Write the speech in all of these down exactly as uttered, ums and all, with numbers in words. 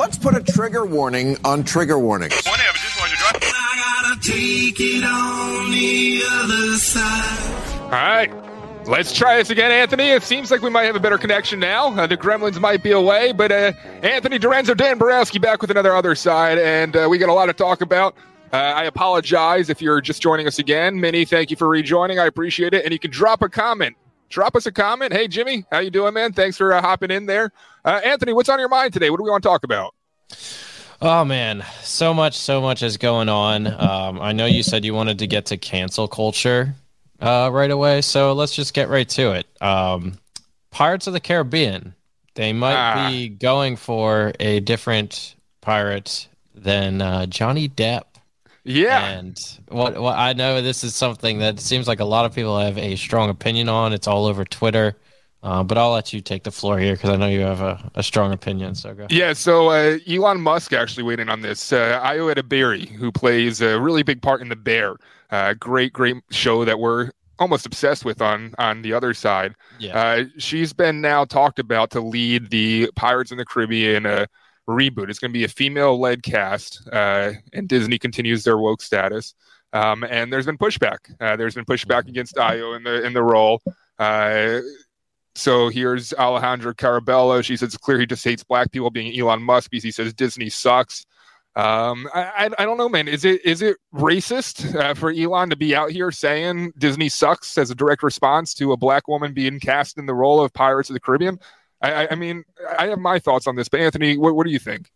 let's put a trigger warning on trigger warnings. I gotta take it on the other side. All right. Let's try this again, Anthony. It seems like we might have a better connection now. Uh, the Gremlins might be away, but uh, Anthony Dorenzo, Dan Borowski back with another Other Side, and uh, we got a lot to talk about. Uh, I apologize if you're just joining us again. Minnie, thank you for rejoining. I appreciate it. And you can drop a comment. Drop us a comment. Hey, Jimmy, how you doing, man? Thanks for uh, hopping in there. Uh, Anthony, what's on your mind today? What do we want to talk about? Oh, man, so much, so much is going on. Um, I know you said you wanted to get to cancel culture uh, right away, so let's just get right to it. Um, Pirates of the Caribbean, they might ah. be going for a different pirate than uh, Johnny Depp. Yeah. And what, what I know this is something that seems like a lot of people have a strong opinion on. It's all over Twitter. Uh, but I'll let you take the floor here because I know you have a, a strong opinion. So go. Yeah, so uh, Elon Musk actually weighed in on this. Uh, Ayo Edebiri, who plays a really big part in The Bear, uh, great, great show that we're almost obsessed with on on the other side. Yeah. Uh, she's been now talked about to lead the Pirates in the Caribbean uh, reboot. It's going to be a female-led cast, uh, and Disney continues their woke status. Um, and there's been pushback. Uh, there's been pushback against Ayo in the in the role. Uh, So here's Alejandra Carabello. She says it's clear he just hates black people, being Elon Musk, because he says Disney sucks. Um, I, I, I don't know, man. Is it is it racist uh, for Elon to be out here saying Disney sucks as a direct response to a black woman being cast in the role of Pirates of the Caribbean? I, I, I mean, I have my thoughts on this, but Anthony, what, what do you think?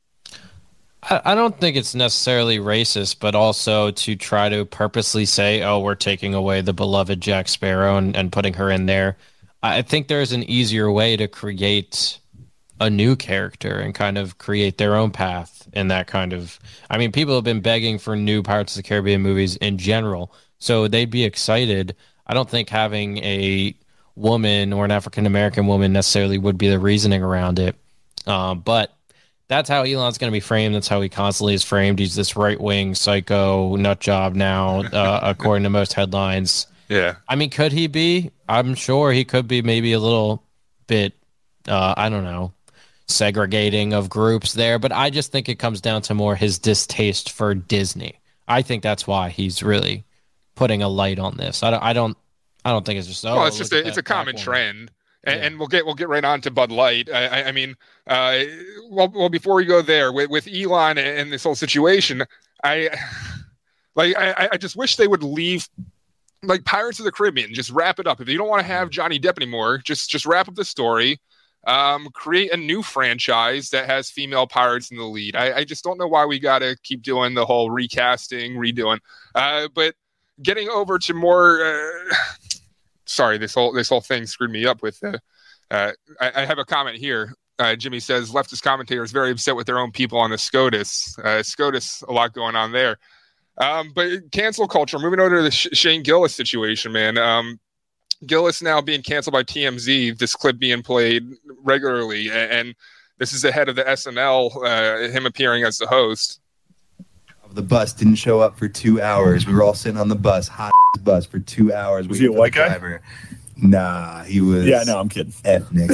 I, I don't think it's necessarily racist, but also to try to purposely say, oh, we're taking away the beloved Jack Sparrow and, and putting her in there. I think there's an easier way to create a new character and kind of create their own path in that kind of... I mean, people have been begging for new Pirates of the Caribbean movies in general, so they'd be excited. I don't think having a woman or an African-American woman necessarily would be the reasoning around it. Um, but that's how Elon's going to be framed. That's how he constantly is framed. He's this right-wing psycho nut job now, uh, according to most headlines. Yeah. I mean, could he be? I'm sure he could be maybe a little bit, uh, I don't know, segregating of groups there. But I just think it comes down to more his distaste for Disney. I think that's why he's really putting a light on this. I don't, I don't, I don't think it's just, oh, well, it's just a, it's a common trend. And, yeah. and we'll get we'll get right on to Bud Light. I, I, I mean, uh, well, well, before we go there with, with Elon and this whole situation, I like I, I just wish they would leave. Like Pirates of the Caribbean, just wrap it up. If you don't want to have Johnny Depp anymore, just just wrap up the story. Um, create a new franchise that has female pirates in the lead. I, I just don't know why we got to keep doing the whole recasting, redoing. Uh, but getting over to more. Uh, sorry, this whole this whole thing screwed me up with. Uh, uh, I, I have a comment here. Uh, Jimmy says leftist commentators very upset with their own people on the SCOTUS. Uh, SCOTUS, a lot going on there. Um, but cancel culture, moving over to the Sh- Shane Gillis situation, man. Um, Gillis now being canceled by T M Z, this clip being played regularly. And, and this is ahead of the S N L, uh, him appearing as the host. The bus didn't show up for two hours. We were all sitting on the bus, hot bus for two hours. Was he a white guy? Driver. Nah, he was. Yeah, no, I'm kidding. Ethnic.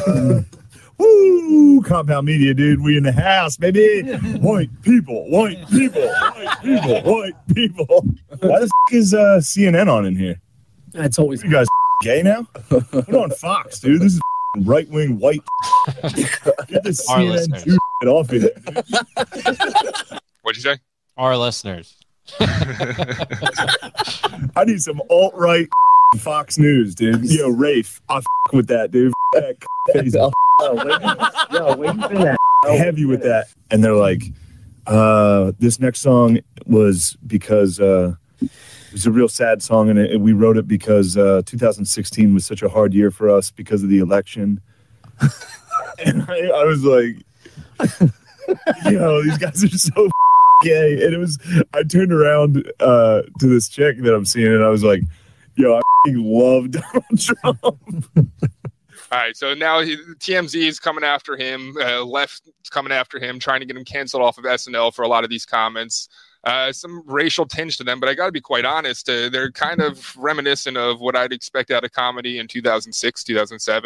Woo! Compound Media, dude. We in the house, baby. White people, white people, white people, white people. Why the f- is uh, C N N on in here? That's always. You guys gay now? We're on Fox, dude. This is right wing white. Get this C N N dude off of it. What'd you say? Our listeners. I need some alt right Fox News, dude. Yo, Rafe, I f- with that, dude. That crazy. Oh, wait, yo, wait for that. Heavy with that. And they're like, uh, this next song was because uh, it was a real sad song, and it, we wrote it because uh, two thousand sixteen was such a hard year for us because of the election. And I, I was like, yo, these guys are so gay. And it was, I turned around uh, to this chick that I'm seeing, and I was like, yo, I love Donald Trump. All right, so now he, T M Z is coming after him, uh, left coming after him, trying to get him canceled off of S N L for a lot of these comments. Uh, some racial tinge to them, but I got to be quite honest, uh, they're kind of reminiscent of what I'd expect out of comedy in two thousand six, two thousand seven.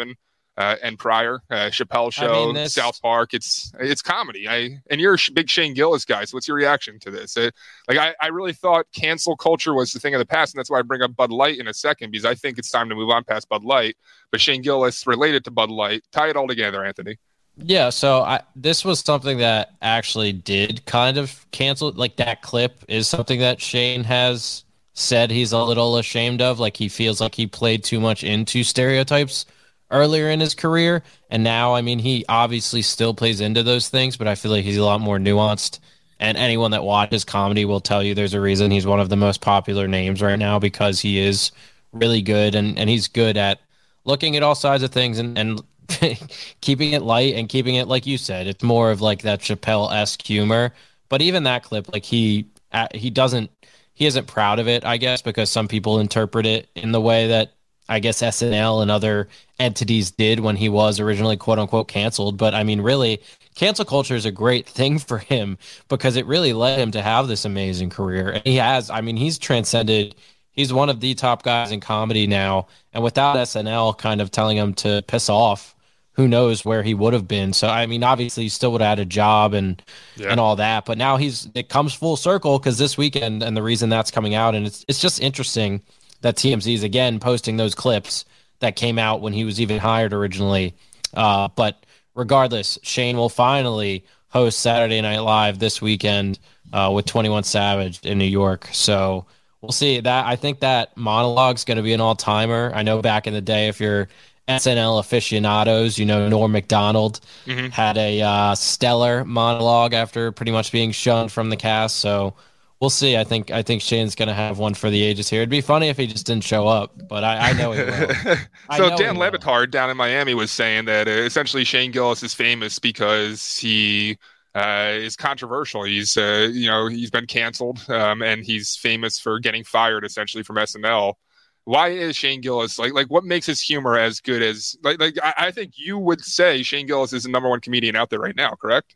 uh, and Pryor, uh, Chappelle Show, I mean, this- South Park. It's it's comedy. I and you're a sh- big Shane Gillis guy. So what's your reaction to this? Uh, like I, I really thought cancel culture was the thing of the past, and that's why I bring up Bud Light in a second, because I think it's time to move on past Bud Light. But Shane Gillis related to Bud Light, tie it all together, Anthony. Yeah, so I this was something that actually did kind of cancel. Like that clip is something that Shane has said he's a little ashamed of. Like he feels like he played too much into stereotypes earlier in his career, and now, I mean, he obviously still plays into those things, but I feel like he's a lot more nuanced. And anyone that watches comedy will tell you there's a reason he's one of the most popular names right now, because he is really good, and, and he's good at looking at all sides of things and, and keeping it light and keeping it, like you said, it's more of like that Chappelle-esque humor. But even that clip, like he uh, he doesn't, he isn't proud of it, I guess, because some people interpret it in the way that I guess S N L and other entities did when he was originally quote unquote canceled. But I mean, really, cancel culture is a great thing for him because it really led him to have this amazing career. And he has, I mean, he's transcended. He's one of the top guys in comedy now. And without S N L kind of telling him to piss off, who knows where he would have been. So, I mean, obviously he still would have had a job and, yeah. and all that, but now he's, it comes full circle because this weekend, and the reason that's coming out, and it's, it's just interesting that T M Z is again posting those clips that came out when he was even hired originally. Uh, but regardless, Shane will finally host Saturday Night Live this weekend uh, with twenty-one Savage in New York. So we'll see that. I think that monologue's going to be an all timer. I know back in the day, if you're S N L aficionados, you know, Norm Macdonald mm-hmm. had a uh, stellar monologue after pretty much being shunned from the cast. So we'll see. I think I think Shane's going to have one for the ages here. It'd be funny if he just didn't show up, but I, I know he will. So know Dan he will. Lebitard down in Miami was saying that uh, essentially Shane Gillis is famous because he uh, is controversial. He's uh, you know he's been canceled um, and he's famous for getting fired essentially from S N L. Why is Shane Gillis like like what makes his humor as good as like like I, I think you would say Shane Gillis is the number one comedian out there right now, correct?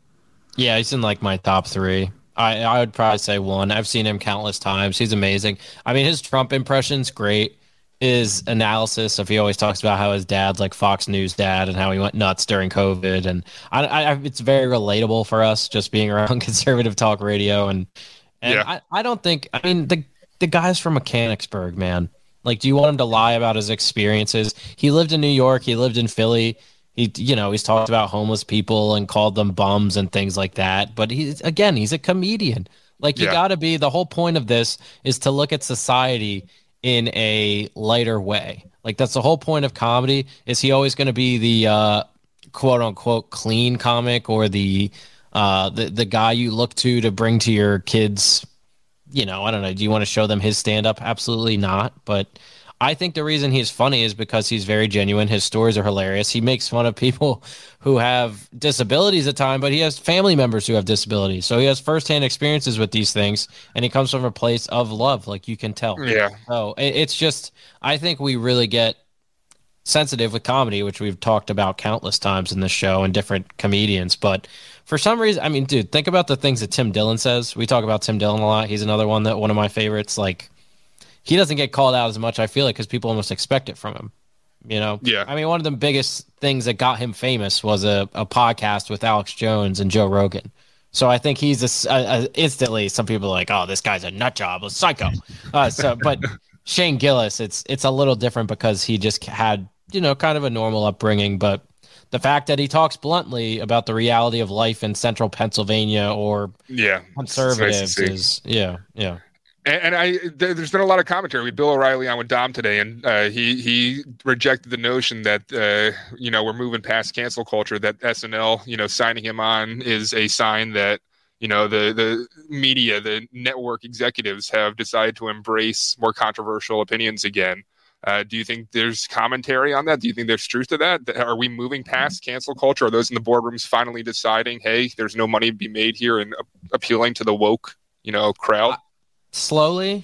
Yeah, he's in like my top three. I, I would probably say one. I've seen him countless times. He's amazing. I mean, his Trump impression's great. His analysis of he always talks about how his dad's like Fox News dad and how he went nuts during COVID. And I, I it's very relatable for us just being around conservative talk radio. And and yeah. I, I don't think, I mean, the, the guy's from Mechanicsburg, man. Like, do you want him to lie about his experiences? He lived in New York. He lived in Philly. He, you know, he's talked about homeless people and called them bums and things like that. But he's, again, he's a comedian. Like, you yeah. got to be, the whole point of this is to look at society in a lighter way. Like, that's the whole point of comedy. Is he always going to be the uh, quote unquote clean comic or the, uh, the, the guy you look to to bring to your kids? You know, I don't know. Do you want to show them his stand up? Absolutely not. But I think the reason he's funny is because he's very genuine. His stories are hilarious. He makes fun of people who have disabilities at times, but he has family members who have disabilities. So he has firsthand experiences with these things, and he comes from a place of love, like you can tell. Yeah. So it's just, I think we really get sensitive with comedy, which we've talked about countless times in this show and different comedians. But for some reason, I mean, dude, think about the things that Tim Dillon says. We talk about Tim Dillon a lot. He's another one that one of my favorites. Like, he doesn't get called out as much, I feel like, because people almost expect it from him. You know? Yeah. I mean, one of the biggest things that got him famous was a, a podcast with Alex Jones and Joe Rogan. So I think he's a, a, a instantly, some people are like, oh, this guy's a nut job, a psycho. Uh, so, but Shane Gillis, it's it's a little different because he just had, you know, kind of a normal upbringing. But the fact that he talks bluntly about the reality of life in central Pennsylvania or yeah, conservatives nice is, yeah, yeah. And, and I, th- there's been a lot of commentary with Bill O'Reilly on with Dom today, and uh, he he rejected the notion that uh, you know we're moving past cancel culture. That S N L, you know, signing him on is a sign that you know the the media, the network executives have decided to embrace more controversial opinions again. Uh, do you think there's commentary on that? Do you think there's truth to that? Are we moving past cancel culture? Are those in the boardrooms finally deciding, hey, there's no money to be made here, and uh, appealing to the woke, you know, crowd? Slowly.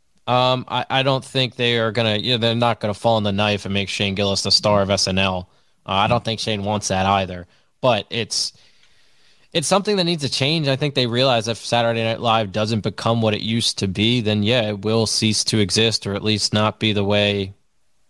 Um, I, I don't think they are going to, you know, they're not going to fall on the knife and make Shane Gillis the star of S N L. Uh, I don't think Shane wants that either, but it's, it's something that needs to change. I think they realize if Saturday Night Live doesn't become what it used to be, then yeah, it will cease to exist, or at least not be the way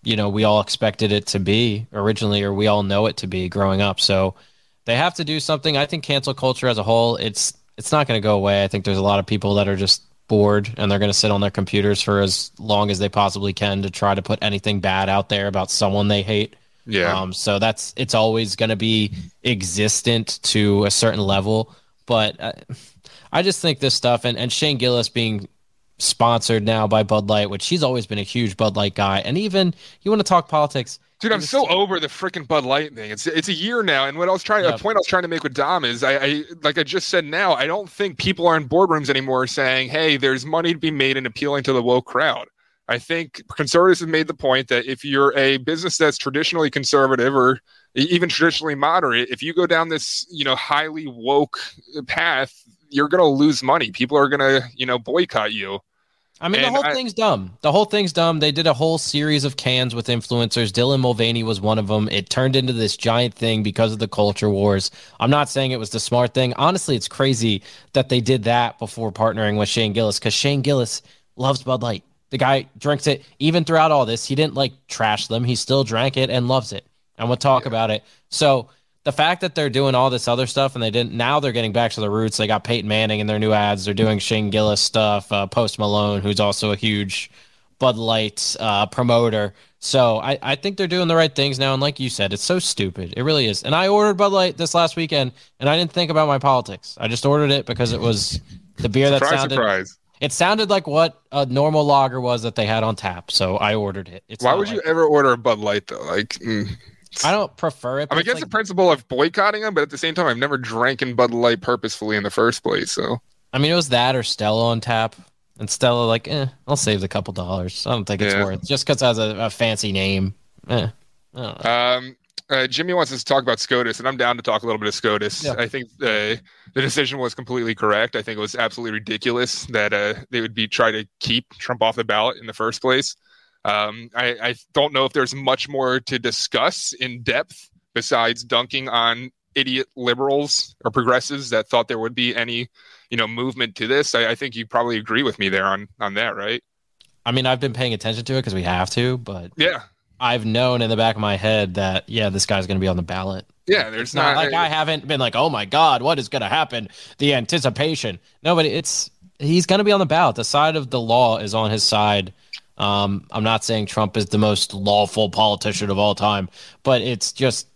you know, we all expected it to be originally, or we all know it to be growing up. So they have to do something. I think cancel culture as a whole, it's it's not going to go away. I think there's a lot of people that are just bored and they're going to sit on their computers for as long as they possibly can to try to put anything bad out there about someone they hate. Yeah. Um, so that's it's always going to be existent to a certain level. But I, I just think this stuff and, and Shane Gillis being sponsored now by Bud Light, which he's always been a huge Bud Light guy. And even you want to talk politics. Dude, I'm so over the freaking Bud Light thing. It's it's a year now, and what I was trying, Yep. a point I was trying to make with Dom is, I, I like I just said now, I don't think people are in boardrooms anymore saying, "Hey, there's money to be made in appealing to the woke crowd." I think conservatives have made the point that if you're a business that's traditionally conservative or even traditionally moderate, if you go down this, you know, highly woke path, you're going to lose money. People are going to, you know, boycott you. I mean, And the whole I- thing's dumb. The whole thing's dumb. They did a whole series of cans with influencers. Dylan Mulvaney was one of them. It turned into this giant thing because of the culture wars. I'm not saying it was the smart thing. Honestly, it's crazy that they did that before partnering with Shane Gillis, because Shane Gillis loves Bud Light. The guy drinks it. Even throughout all this, he didn't like trash them. He still drank it and loves it and would talk about it. So the fact that they're doing all this other stuff and they didn't, now they're getting back to the roots. They got Peyton Manning in their new ads. They're doing Shane Gillis stuff, uh, Post Malone, who's also a huge Bud Light uh, promoter. So I, I think they're doing the right things now. And like you said, it's so stupid. It really is. And I ordered Bud Light this last weekend and I didn't think about my politics. I just ordered it because it was the beer that Surprise, sounded, surprise. it sounded like what a normal lager was that they had on tap. So I ordered it. It's Why not would you like- ever order a Bud Light though? Like, mm. I don't prefer it. but I'm it's against like- the principle of boycotting them, but at the same time, I've never drank in Bud Light purposefully in the first place. So I mean, it was that or Stella on tap. And Stella, like, eh, I'll save the couple dollars. I don't think it's Yeah. worth just because it has a, a fancy name. Eh, I don't know. Um, uh, Jimmy wants us to talk about SCOTUS, and I'm down to talk a little bit of SCOTUS. Yeah. I think uh, the decision was completely correct. I think it was absolutely ridiculous that uh, they would be trying to keep Trump off the ballot in the first place. Um, I, I don't know if there's much more to discuss in depth besides dunking on idiot liberals or progressives that thought there would be any, you know, movement to this. I, I think you probably agree with me there on on that, right? I mean, I've been paying attention to it because we have to, but Yeah. I've known in the back of my head that, yeah, this guy's going to be on the ballot. Yeah, there's It's not not like I haven't been like, oh my God, what is going to happen? The anticipation. No, but it's, he's going to be on the ballot. The side of the law is on his side. Um, I'm not saying Trump is the most lawful politician of all time, but it's just,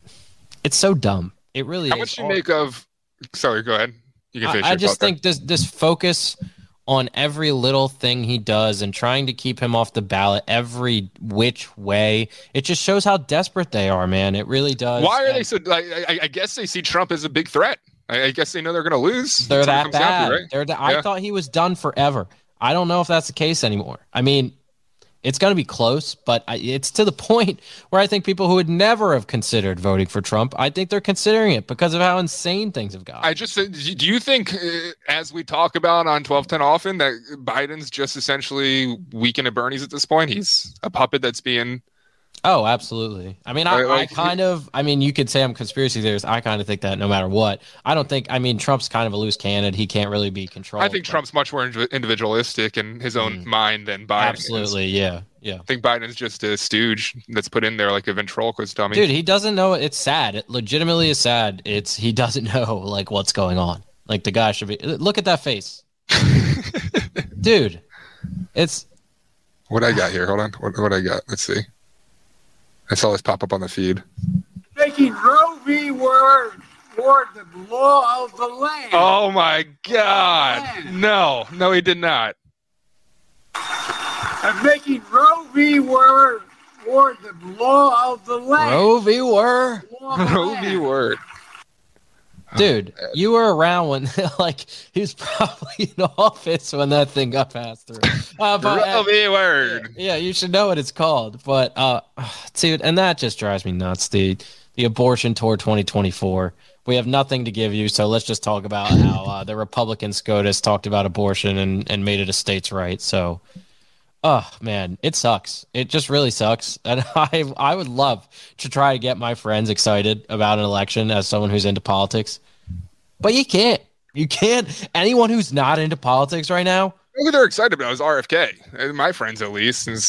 it's so dumb. It really How is. much do you All- make of? Sorry, go ahead. You can I, finish. I your just thought there. think this this focus on every little thing he does and trying to keep him off the ballot every which way, it just shows how desperate they are, man. It really does. Why are And they so? Like, I, I guess they see Trump as a big threat. I, I guess they know they're going to lose. They're That's what that it comes down bad. to, right? They're that, I Yeah. thought he was done forever. I don't know if that's the case anymore. I mean, it's going to be close, but I, it's to the point where I think people who would never have considered voting for Trump, I think they're considering it because of how insane things have gotten. I just said, do you think, uh, as we talk about on twelve ten often, that Biden's just essentially weakened at Bernie's at this point? He's a puppet that's being. Oh, absolutely. I mean, I, Right, like- I kind of, I mean, you could say I'm conspiracy theorist. I kind of think that no matter what. I don't think, I mean, Trump's kind of a loose cannon. He can't really be controlled. I think but- Trump's much more indiv- individualistic in his own Mm. mind than Biden. is. Absolutely. Yeah. Yeah. I think Biden's just a stooge that's put in there like a ventriloquist dummy. Dude, he doesn't know. It's sad. It legitimately is sad. It's, he doesn't know like what's going on. Like the guy should be, look at that face. Dude, it's, What I got here? Hold on. What, what I got? Let's see. I saw this pop up on the feed. Making Roe v. Wade Ward the law of the land. Oh my God! No, no, he did not. And making Roe v. Wade Ward the law of the land. Roe v. Were. Law of the Roe land. v. Word. Dude, you were around when, like, he was probably in office when that thing got passed through. Uh, but, Roe v. Word. yeah, you should know what it's called. But, uh, dude, and that just drives me nuts. The the abortion tour twenty twenty-four. We have nothing to give you, so let's just talk about how uh, the Republican SCOTUS talked about abortion and, and made it a state's right. So, oh man, it sucks. It just really sucks. And I I would love to try to get my friends excited about an election as someone who's into politics, but you can't. You can't. Anyone who's not into politics right now. Who they're excited about is R F K. Uh, My friends, at least, is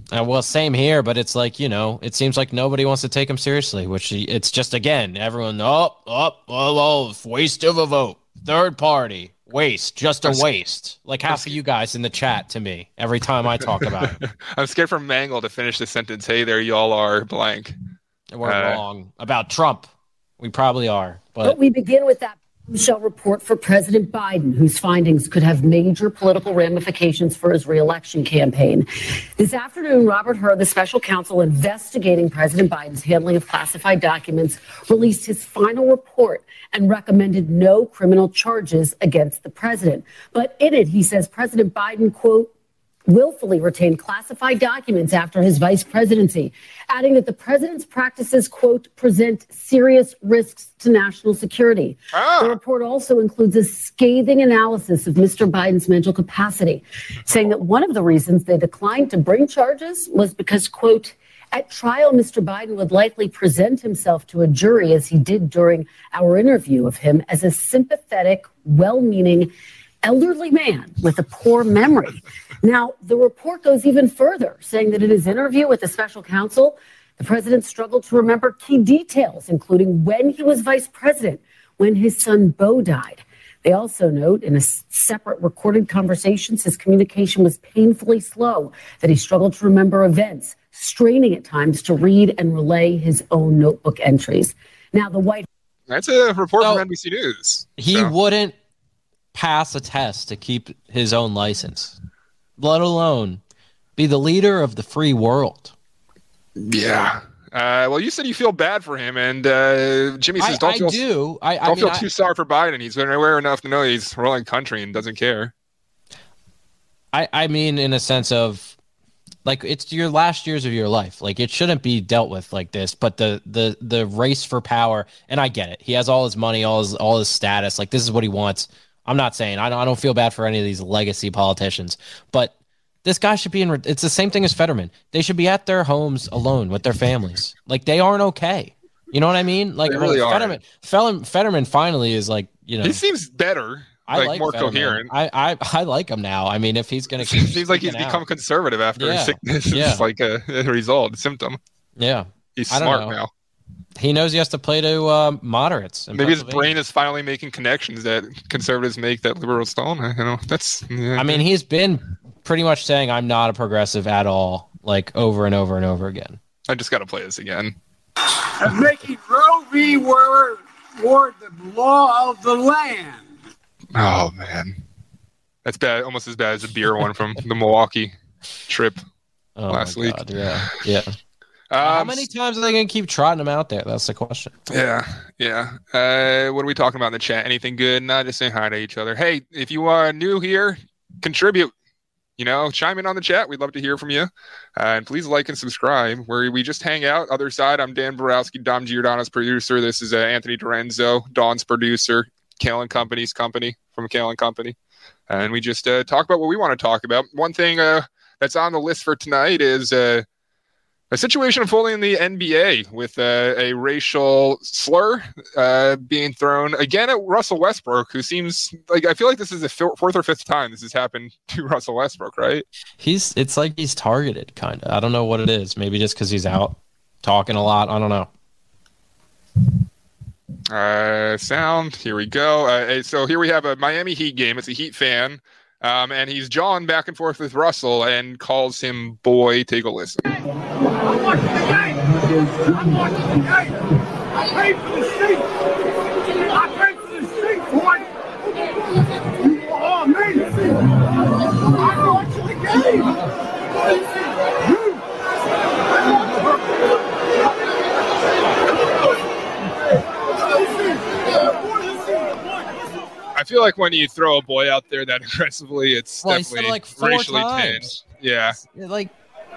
Uh, well, same here, but it's like, you know, it seems like nobody wants to take him seriously, which he, it's just, again, everyone, oh, oh, oh, oh, waste of a vote. Third party, waste, just a waste. Like half of you guys in the chat to me every time I talk about it. I'm scared for Mangle to finish the sentence, hey there, y'all are blank. We're Uh, wrong about Trump. We probably are. But, But we begin with that bombshell report for President Biden, whose findings could have major political ramifications for his reelection campaign. This afternoon, Robert Hur, the special counsel investigating President Biden's handling of classified documents, released his final report and recommended no criminal charges against the president. But in it, he says President Biden, quote, willfully retained classified documents after his vice presidency, adding that the president's practices, quote, present serious risks to national security. Ah. The report also includes a scathing analysis of Mister Biden's mental capacity, saying that one of the reasons they declined to bring charges was because, quote, at trial, Mister Biden would likely present himself to a jury, as he did during our interview of him, as a sympathetic, well-meaning, elderly man with a poor memory. Now, the report goes even further, saying that in his interview with the special counsel, the president struggled to remember key details, including when he was vice president, when his son Beau died. They also note in a separate recorded conversations, his communication was painfully slow, that he struggled to remember events, straining at times to read and relay his own notebook entries. Now, the White That's a report So, from N B C News. he So, wouldn't pass a test to keep his own license, let alone be the leader of the free world. yeah. Uh, well, you said you feel bad for him, and uh, Jimmy says I, don't I feel do. I, I don't mean, feel I- too sorry for Biden. He's been aware enough to know he's ruling country and doesn't care. I, I mean, in a sense of, like, it's your last years of your life. Like, it shouldn't be dealt with like this. But the the the race for power, and I get it. He has all his money, all his all his status. Like, this is what he wants. I'm not saying I don't. I don't feel bad for any of these legacy politicians, but this guy should be in. It's the same thing as Fetterman. They should be at their homes alone with their families. Like, they aren't okay. You know what I mean? Like, They really Fetterman, Fetterman, Fetterman finally is like, you know, He seems better, I like, like more Fetterman. coherent. I, I I like him now. I mean, if he's gonna, It keep seems like he's speaking become out. conservative after Yeah. his sickness. Yeah. It's like a, a result, a symptom. Yeah, He's I don't smart know. now. he knows he has to play to uh, moderates. in Maybe his Pennsylvania. brain is finally making connections that conservatives make that liberals don't. I know that's. Yeah. I mean, he's been pretty much saying I'm not a progressive at all, like over and over and over again. I just got to play this again. And making Roe v. Wade Wade the law of the land. Oh man, that's bad. Almost as bad as the beer one from the Milwaukee trip Oh, last my week. God, yeah, yeah. Um, How many times are they going to keep trotting him out there? That's the question. Yeah, yeah. Uh, what are we talking about in the chat? Anything good? Not just saying hi to each other. Hey, if you are new here, contribute. You know, chime in on the chat. We'd love to hear from you. Uh, and please like and subscribe, where we just hang out. Other side, I'm Dan Borowski, Dom Giordano's producer. This is uh, Anthony Dorenzo, Dawn's producer, Kale and Company's company from Kale and Company. And we just uh, talk about what we want to talk about. One thing uh, that's on the list for tonight is uh, a situation unfolding in the N B A with uh, a racial slur uh, being thrown again at Russell Westbrook, who seems like, I feel like this is the f- fourth or fifth time this has happened to Russell Westbrook, right? He's it's like he's targeted, kind of. I don't know what it is. Maybe just because he's out talking a lot. I don't know. Uh, sound. Here we go. Uh, so here we have a Miami Heat game. It's a Heat fan. Um, and he's jawing back and forth with Russell and calls him boy. Take a listen. I'm watching the game. I'm watching the game. I paid for the seat. I paid for the seat, boy. You are amazing. I'm watching the game. You. I feel like when you throw a boy out there that aggressively, it's Well, he said definitely it like four racially times. tinged. Yeah. Like,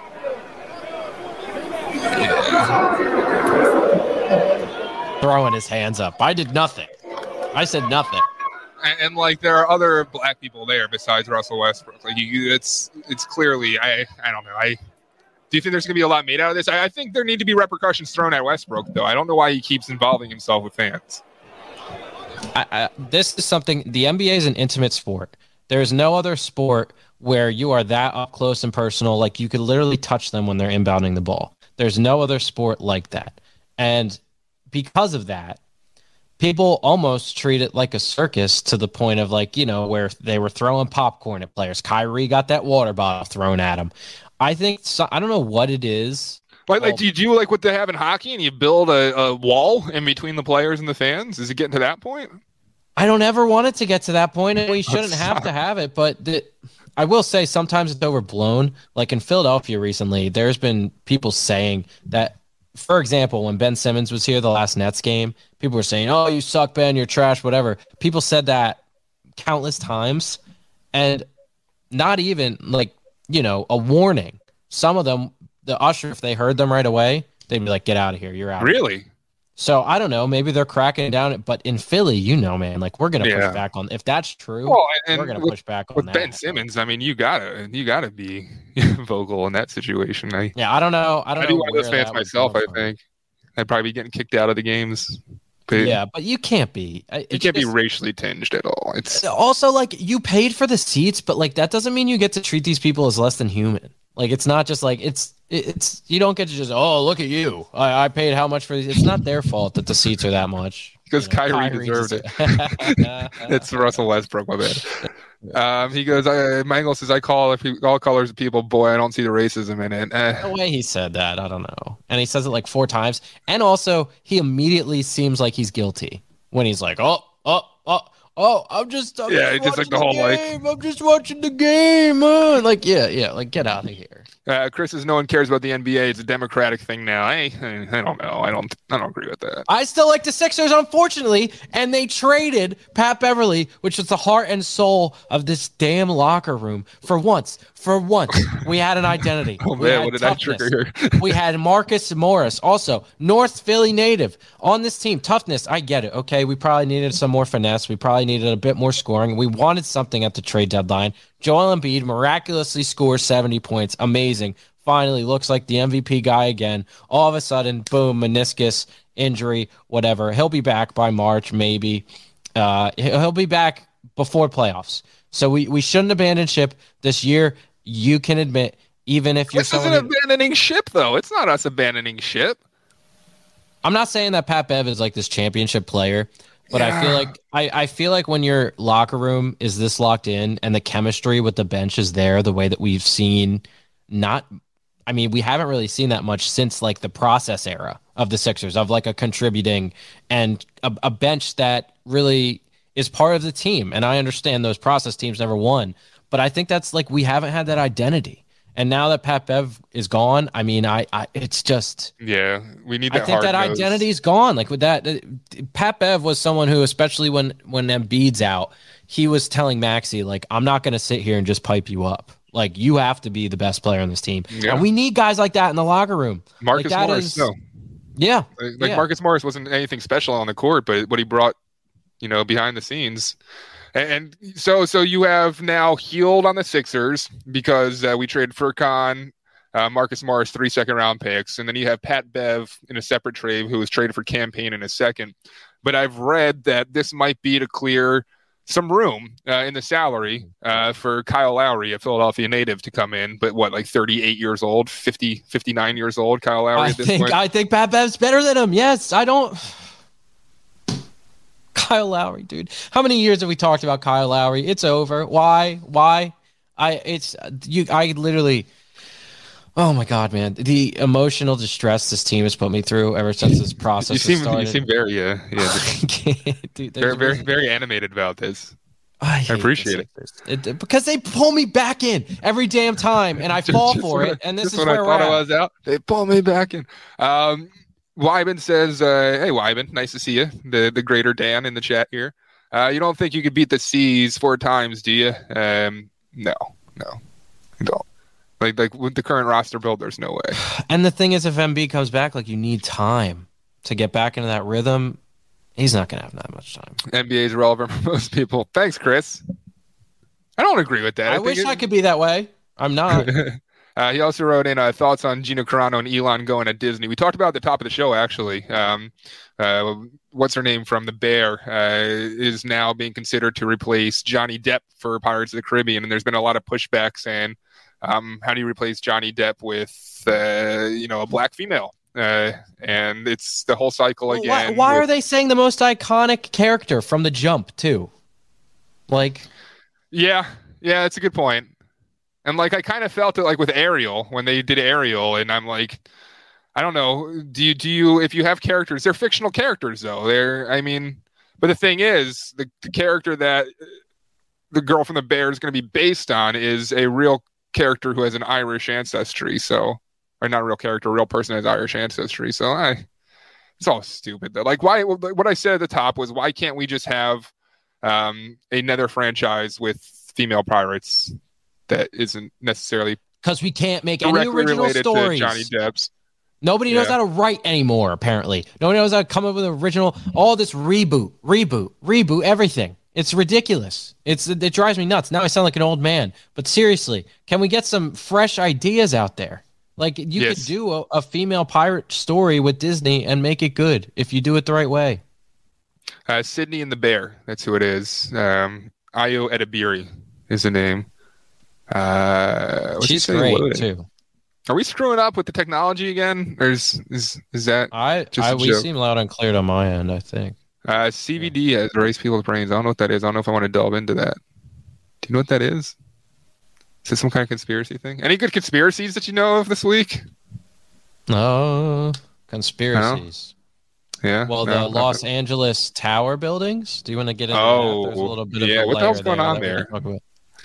throwing his hands up. I did nothing. I said nothing. And, and like there are other black people there besides Russell Westbrook. Like you, it's it's clearly I I don't know. I do you think there's gonna be a lot made out of this? I, I think there need to be repercussions thrown at Westbrook though. I don't know why he keeps involving himself with fans. I, I, this is something. The N B A is an intimate sport. There is no other sport where you are that up close and personal. Like, you could literally touch them when they're inbounding the ball. There's no other sport like that. And because of that, people almost treat it like a circus to the point of, like, you know, where they were throwing popcorn at players. Kyrie got that water bottle thrown at him. I think, so, I don't know what it is. Like, Well, like, do you do like what they have in hockey, and you build a, a wall in between the players and the fans? Is it getting to that point? I don't ever want it to get to that point, and we shouldn't That have to have it. But the, I will say sometimes it's overblown. Like in Philadelphia recently, there's been people saying that, for example, when Ben Simmons was here the last Nets game, people were saying, "Oh, you suck, Ben, you're trash," whatever. People said that countless times, and not even like, you know, a warning. Some of them, the usher, if they heard them right away, they'd be like, "Get out of here, you're out." Really? So I don't know. Maybe they're cracking down. But in Philly, you know, man, like, we're gonna Yeah. push back on. If that's true, Well, and we're gonna with- push back on With that. Ben Simmons, I mean, you gotta you gotta be vocal in that situation. I Yeah, I don't know. I don't I'd know. be one of those where fans that would myself. come I from. think I'd probably be getting kicked out of the games. But Yeah, but you can't be. I- you it's can't be just- racially tinged at all. It's Also, like, you paid for the seats, but like that doesn't mean you get to treat these people as less than human. Like, it's not just like it's it's you don't get to just, oh, look at you. I, I paid how much for these? It's not their fault that the seats are that much. because You know, Kyrie, deserved it. It's Russell Westbrook, my bad. Um, he goes, I, Mangle says, I call if all colors of people, boy, I don't see the racism in it. Eh. The way he said that, I don't know. And he says it like four times. And also, he immediately seems like he's guilty when he's like, oh, oh, oh, oh, I'm just, I'm Yeah, just, just like watching the whole, like- game. I'm just watching the game. uh." Like, yeah, yeah, like, get out of here. Uh, Chris says, no one cares about the N B A. It's a democratic thing now. I, I, I don't know. I don't I don't agree with that. I still like the Sixers, unfortunately, and they traded Pat Beverly, which was the heart and soul of this damn locker room. For once, for once, we had an identity. Oh, We man, had what did I toughness. trigger here? We had Marcus Morris, also North Philly native on this team. Toughness, I get it. Okay, we probably needed some more finesse. We probably needed a bit more scoring. We wanted something at the trade deadline. Joel Embiid miraculously scores seventy points. Amazing. Finally looks like the M V P guy again. All of a sudden, boom, meniscus injury, whatever. He'll be back by March, maybe. Uh, he'll he'll be back before playoffs. So we, we shouldn't abandon ship this year. You can admit, even if you're This isn't someone who- abandoning ship, though. It's not us abandoning ship. I'm not saying that Pat Bev is like this championship player, but I feel Yeah. like I, I feel like when your locker room is this locked in and the chemistry with the bench is there, the way that we've seen, not, I mean, we haven't really seen that much since like the process era of the Sixers, of like a contributing and a, a bench that really is part of the team. And I understand those process teams never won, but I think that's like we haven't had that identity. And now that Pat Bev is gone, I mean, I, I it's just. Yeah, we need I that think that hard-nosed- identity's gone. Like with that, uh, Pat Bev was someone who, especially when when Embiid's out, he was telling Maxey, like, I'm not going to sit here and just pipe you up. Like, you have to be the best player on this team, Yeah. and we need guys like that in the locker room. Marcus like, that Morris, is- no. Yeah, Like, like yeah. Marcus Morris wasn't anything special on the court, but what he brought, you know, behind the scenes. And, and so so you have now healed on the Sixers because uh, we traded Furkan, uh, Marcus Morris, three second round picks. And then you have Pat Bev in a separate trade who was traded for campaign in a second. But I've read that this might be to clear some room uh, in the salary uh, for Kyle Lowry, a Philadelphia native, to come in. But what, like thirty-eight years old, fifty, fifty-nine years old, Kyle Lowry I at this think point? I think Pat Bev's better than him. Yes, I don't. Kyle Lowry, dude. How many years have we talked about Kyle Lowry? It's over. Why? Why? I it's you. I literally. Oh my God, man! The emotional distress this team has put me through ever since this process You seem has started. you seem very yeah yeah I can't, dude, very there's very really- very animated about this. I, I appreciate it. it. It- because they pull me back in every damn time, and I fall Just for when it. I- And this just is when where I we're thought at. I was out, they pull me back in. Um, Wyman says, uh, "Hey Wyman, nice to see you." The the greater Dan in the chat here. Uh, you don't think you could beat the C's four times, do you? Um, no, no, I don't. Like like with the current roster build, there's no way. And the thing is, if M B comes back, like you need time to get back into that rhythm. He's not gonna have that much time. N B A is relevant for most people. Thanks, Chris. I don't agree with that. I, think wish it- I could be that way. I'm not. Uh, he also wrote in uh, thoughts on Gina Carano and Elon going to Disney. We talked about at the top of the show, actually. Um, uh, what's her name from The Bear uh, is now being considered to replace Johnny Depp for Pirates of the Caribbean, and there's been a lot of pushback saying, um, how do you replace Johnny Depp with, uh, you know, a black female? Uh, and it's the whole cycle Well, again. why why with- are they saying the most iconic character from the jump too? Like, Yeah, yeah, that's a good point. And like, I kind of felt it like with Ariel when they did Ariel, and I'm like, I don't know. Do you do you if you have characters? They're fictional characters, though. They're, I mean, but the thing is, the, the character that the girl from The Bear is going to be based on is a real character who has an Irish ancestry. So, or not a real character, a real person has Irish ancestry. So, I, it's all stupid though. Like, why? What I said at the top was, why can't we just have um, another franchise with female pirates that isn't necessarily because we can't make any directly original related stories. to Johnny Depp's? Nobody knows Yeah. how to write anymore, apparently. Nobody knows how to come up with an original. All this reboot, reboot, reboot, everything. It's ridiculous. It's It drives me nuts. Now I sound like an old man. But seriously, can we get some fresh ideas out there? Like, you Yes. could do a, a female pirate story with Disney and make it good if you do it the right way. Uh, Sydney and the Bear. That's who it is. Um, Ayo Edebiri is the name. Uh, what's he She's say? great, Loaded. too. Are we screwing up with the technology again? Or is is, is that I, just I a we joke? seem loud and clear on my end, I think. Uh, C V D has erased people's brains. I don't know what that is. I don't know if I want to delve into that. Do you know what that is? Is this some kind of conspiracy thing? Any good conspiracies that you know of this week? No, conspiracies. Yeah. Well, no, the not Los really. Angeles Tower buildings. Do you want to get into Oh, that? There's a little bit yeah, of a what the hell's layer going on that we there? can talk about.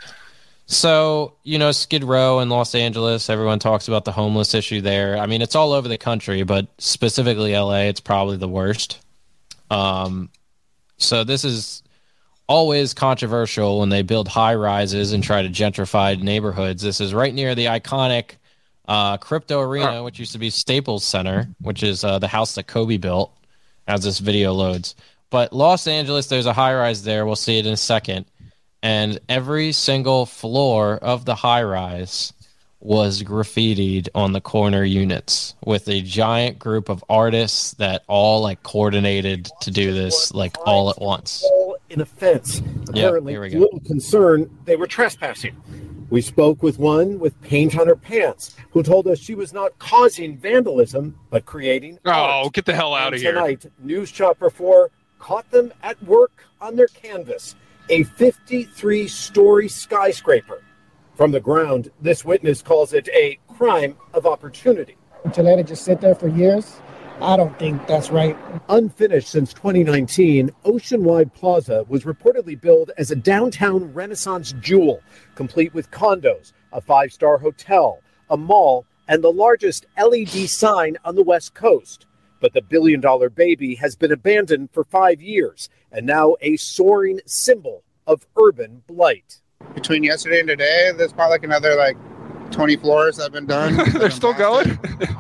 So, you know, Skid Row in Los Angeles, everyone talks about the homeless issue there. I mean, it's all over the country, but specifically L A, it's probably the worst. Um, so this is always controversial when they build high rises and try to gentrify neighborhoods. This is right near the iconic uh, Crypto Arena, which used to be Staples Center, which is uh, the house that Kobe built, as this video loads. But Los Angeles, there's a high rise there. We'll see it in a second. And every single floor of the high rise was graffitied on the corner units with a giant group of artists that all like coordinated to do this like all at once. All in a fence. Yeah, Apparently, here we go. little concern they were trespassing. We spoke with one with paint on her pants who told us she was not causing vandalism but creating. Oh, art. get the hell out And of here. Tonight, News Chopper four caught them at work on their canvas, a fifty-three story skyscraper. From the ground, this witness calls it a crime of opportunity. To let it just sit there for years, I don't think that's right. Unfinished since twenty nineteen, Oceanwide Plaza was reportedly billed as a downtown Renaissance jewel, complete with condos, a five-star hotel, a mall, and the largest L E D sign on the West Coast. But the billion-dollar baby has been abandoned for five years, and now a soaring symbol of urban blight. Between yesterday and today, there's probably like another like twenty floors that have been done. They're still going?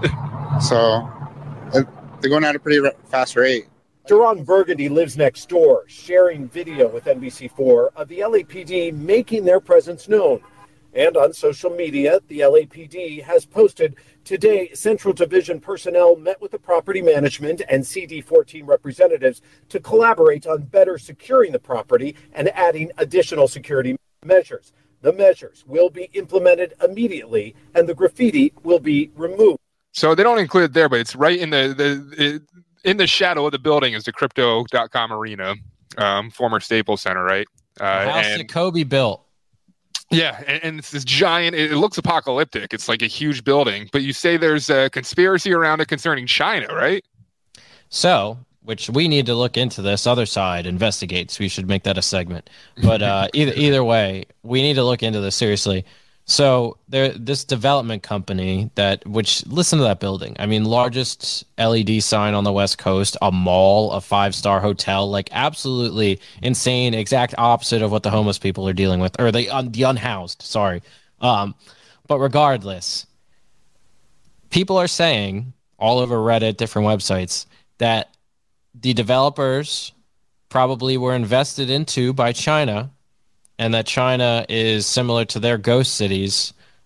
So it- they're going at a pretty ra- fast rate. Jerron Burgundy lives next door, sharing video with N B C four of the L A P D making their presence known. And on social media, the L A P D has posted, today, Central Division personnel met with the property management and C D fourteen representatives to collaborate on better securing the property and adding additional security measures. The measures will be implemented immediately, and the graffiti will be removed. So they don't include it there, but it's right in the, the it, in the shadow of the building is the crypto dot com arena, um, former Staples Center, right? Uh, The house and- that Kobe built. Yeah, and, and it's this giant. It, it looks apocalyptic. It's like a huge building, but you say there's a conspiracy around it concerning China, right? So, which we need to look into this other side, investigates. We should make that a segment. But uh, either either way, we need to look into this seriously. So there, this development company that, which listen to that building. I mean, largest L E D sign on the West Coast, a mall, a five-star hotel, like absolutely insane. Exact opposite of what the homeless people are dealing with, or the un, the unhoused. Sorry, um, but regardless, people are saying all over Reddit, different websites, that the developers probably were invested into by China, and that China is similar to their ghost cities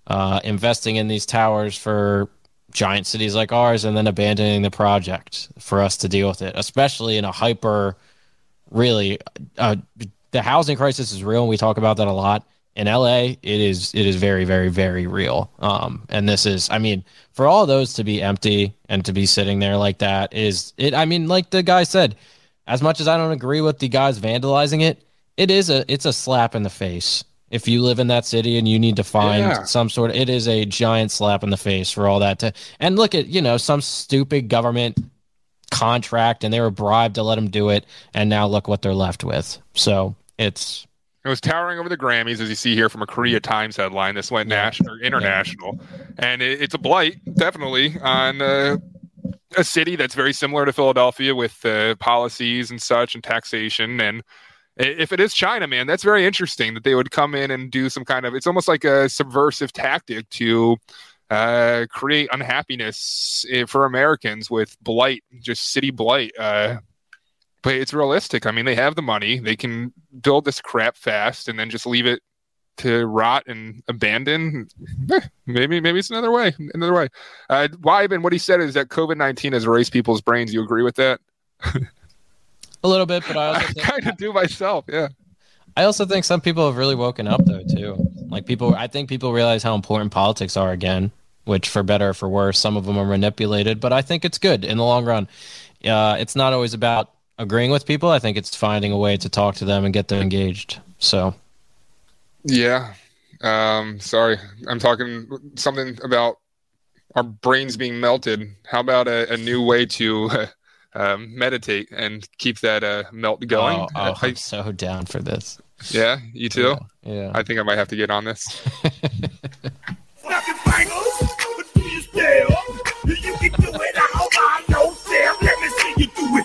uh, investing in these towers for giant cities like ours and then abandoning the project for us to deal with it, especially in a hyper, really, uh, the housing crisis is real, and we talk about that a lot. In L A, it is it is very, very, very real. Um, and this is, I mean, for all those to be empty and to be sitting there like that is, it. I mean, like the guy said, as much as I don't agree with the guys vandalizing it, it is a it's a slap in the face. If you live in that city and you need to find Yeah. some sort of, it is a giant slap in the face for all that to, and look at, you know, some stupid government contract and they were bribed to let them do it. And now look what they're left with. So it's, It was towering over the Grammys, as you see here from a Korea Times headline. This went national or international, and it, it's a blight, definitely, on uh, a city that's very similar to Philadelphia with uh, policies and such and taxation. And if it is China, man, that's very interesting that they would come in and do some kind of. It's almost like a subversive tactic to uh, create unhappiness for Americans with blight, just city blight. Uh, But it's realistic. I mean, they have the money. They can build this crap fast and then just leave it to rot and abandon. Eh, maybe maybe it's another way. Another way. Uh, Wyman, what he said is that COVID nineteen has erased people's brains. You agree with that? a little bit, but I also I think, kind of do myself, yeah. I also think some people have really woken up though too. Like people, I think people realize how important politics are again, which for better or for worse, some of them are manipulated, but I think it's good in the long run. Uh, it's not always about agreeing with people. I think it's finding a way to talk to them and get them engaged. So, Yeah. Um, sorry. I'm talking something about our brains being melted. How about a, a new way to uh, um, meditate and keep that uh, melt going? oh, oh, I- I'm so down for this. yeah, you too? Yeah. I think I might have to get on this. Snap your fingers, but do you still? You can do it all by yourself. Let me see you do it.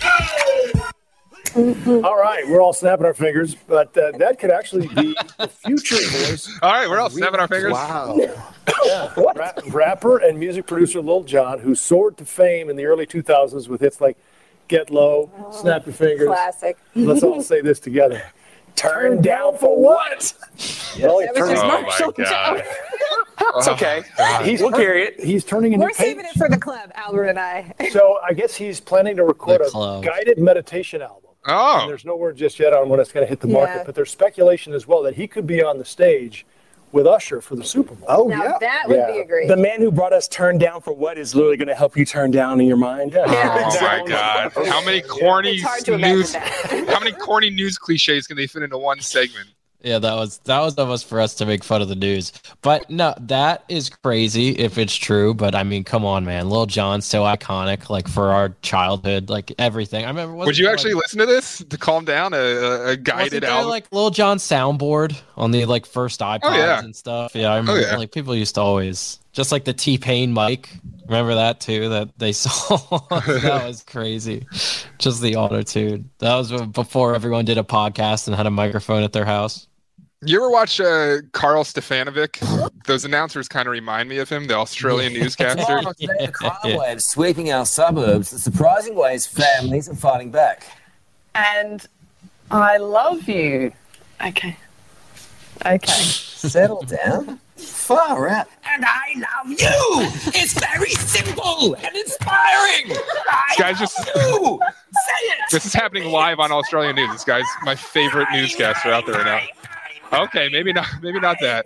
All right, we're all snapping our fingers, but uh, that could actually be the future voice. All right, we're all snapping our fingers. Wow. Yeah. Ra- rapper and music producer Lil Jon, who soared to fame in the early two thousands with hits like Get Low, Snap Your Fingers. Classic. Let's all say this together. Turn down for what? Well, he That was turned- just Oh, Marshall my God. Jones. It's okay. He's We'll carry it. He's turning into We're saving it for the club, Albert and I. So I guess he's planning to record The a club. guided meditation album. Oh, And there's no word just yet on when it's going to hit the market, Yeah. but there's speculation as well that he could be on the stage with Usher for the Super Bowl. Oh, Now yeah. that would Yeah. be a great. The man who brought us Turn Down for What is literally going to help you turn down in your mind. Yeah. oh my God! How many corny It's hard to imagine news? that. How many corny news cliches can they fit into one segment? Yeah, that was that was almost for us to make fun of the news. But no, that is crazy if it's true. But I mean, come on, man. Lil Jon's so iconic, like for our childhood, like everything. I remember. wasn't Would you there, actually like, listen to this to calm down? A, a wasn't guided there, album? like Lil Jon soundboard on the like first iPods yeah. and stuff? Yeah, I remember. yeah. Like people used to always just like the T-Pain mic. Remember that too? That they saw. That was crazy. Just the auto tune. That was before everyone did a podcast and had a microphone at their house. You ever watch uh, Carl Stefanovic? Those announcers kind of remind me of him, the Australian newscaster. Tomorrow, today, the crime waves sweeping our suburbs. The surprising ways families are fighting back. And I love you. Okay. Okay. Settle down. Far out. And I love you. It's very simple and inspiring. I This guy's just. do. Say it. This is happening live on Australian news. This guy's my favorite newscaster out there right now. Okay, maybe not. Maybe not that.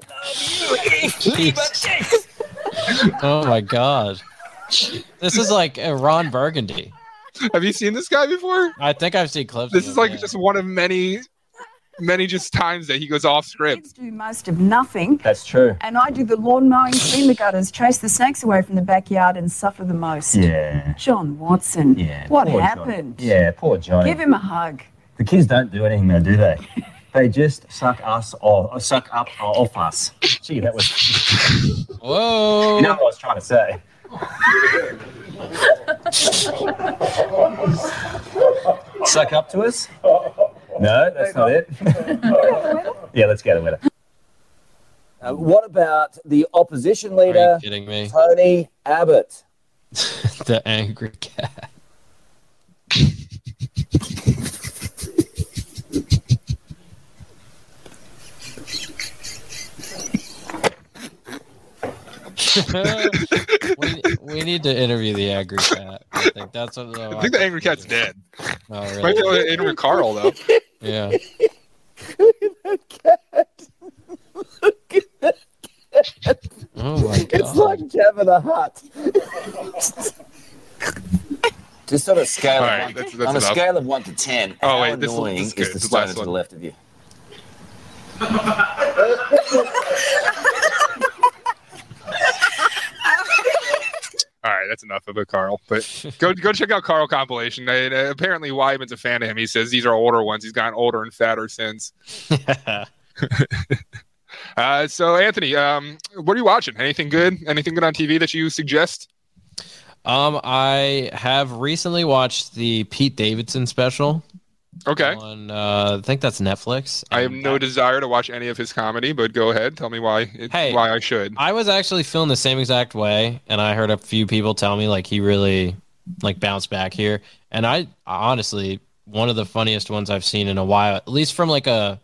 Oh my god. This is like uh, Ron Burgundy. Have you seen this guy before? I think I've seen clips. This of is him, like yeah. just one of many, many just times that he goes off script. Kids do most of nothing, That's true. and I do the lawn mowing, clean the gutters, chase the snakes away from the backyard, and suffer the most. Yeah. John Watson. Yeah. What poor happened? Johnny. Yeah, poor Johnny. Give him a hug. The kids don't do anything, though, do they? They just suck us off, suck up off us. Gee, that was. Whoa. You know what I was trying to say. Suck up to us? No, that's not it. Yeah, let's get it with it. Uh, what about the opposition Are leader, you kidding me? Tony Abbott? The angry cat. we, we need to interview the angry cat. I think that's what. I think the angry cat's dead. Oh, really? Might be able to interview Carl though. Yeah. Look at that cat. Look at that cat. Oh my god. It's like Jabba the Hutt. Just on a scale, All of right, one, that's- that's on a enough. scale of one to ten, Oh, how wait, this- annoying this is is, good. the This stoner last to one. the left of you? All right, that's enough about Carl. But go go check out Carl compilation. Uh, uh, apparently, Wyman's a fan of him. He says these are older ones. He's gotten older and fatter since. uh, so, Anthony, um, what are you watching? Anything good? Anything good on T V that you suggest? Um, I have recently watched the Pete Davidson special. Okay. On, uh, I think that's Netflix. I have no desire to watch any of his comedy, but go ahead. Tell me why. It, Hey. why I should. I was actually feeling the same exact way, and I heard a few people tell me like he really like bounced back here. And I honestly, one of the funniest ones I've seen in a while, at least from like a.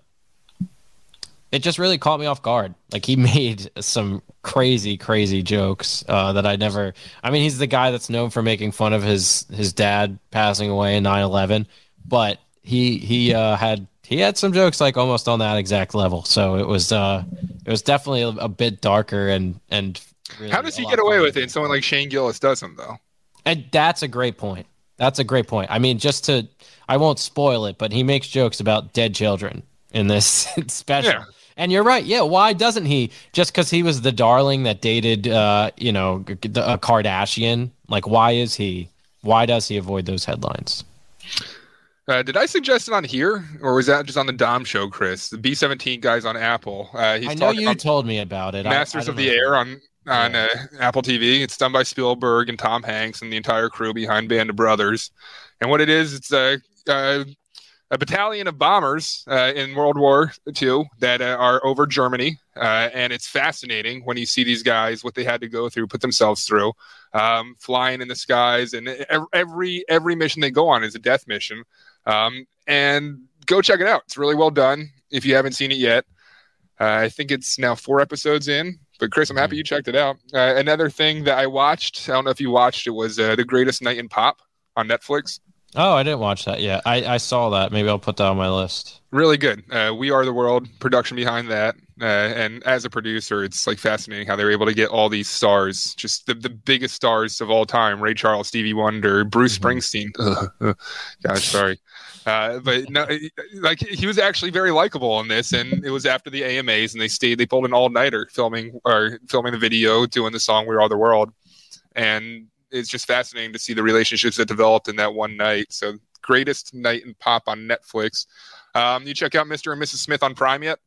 It just really caught me off guard. Like he made some crazy, crazy jokes uh, that I never. I mean, he's the guy that's known for making fun of his his dad passing away in nine eleven, but he he uh, had he had some jokes like almost on that exact level. So it was uh it was definitely a, a bit darker and and. Really How does he a lot get away funnier. with it? And someone like Shane Gillis doesn't, though. And that's a great point. That's a great point. I mean, just to, I won't spoil it, but he makes jokes about dead children in this special. Yeah. And you're right. Yeah. Why doesn't he? Just because he was the darling that dated, uh, you know, g- g- a Kardashian. Like, why is he? Why does he avoid those headlines? Uh, did I suggest it on here, or was that just on the Dom show, Chris? The B seventeen guys on Apple. Uh, he's I know talking you about told me about it. I- Masters I of don't the know. Air on on uh, Apple T V. It's done by Spielberg and Tom Hanks and the entire crew behind Band of Brothers. And what it is, it's a a, a battalion of bombers uh, in World War Two that uh, are over Germany, uh, and it's fascinating when you see these guys what they had to go through, put themselves through, um, flying in the skies, and ev- every every mission they go on is a death mission. Um, and go check it out. It's really well done. If you haven't seen it yet, uh, I think it's now four episodes in. But Chris, I'm happy you checked it out. Uh, another thing that I watched, I don't know if you watched it, was uh, The Greatest Night in Pop on Netflix. Oh, I didn't watch that yet. I, I saw that. Maybe I'll put that on my list. Really good. Uh, We Are the World production behind that. Uh, and as a producer, it's like fascinating how they were able to get all these stars, just the, the biggest stars of all time. Ray Charles, Stevie Wonder, Bruce Springsteen. Ugh. Gosh, sorry. Uh, but no, like he was actually very likable in this, and it was after the A M As, and they stayed. They pulled an all-nighter filming or filming the video, doing the song "We Are the World," and it's just fascinating to see the relationships that developed in that one night. So, Greatest Night in Pop on Netflix. Um, you check out Mister and Missus Smith on Prime yet?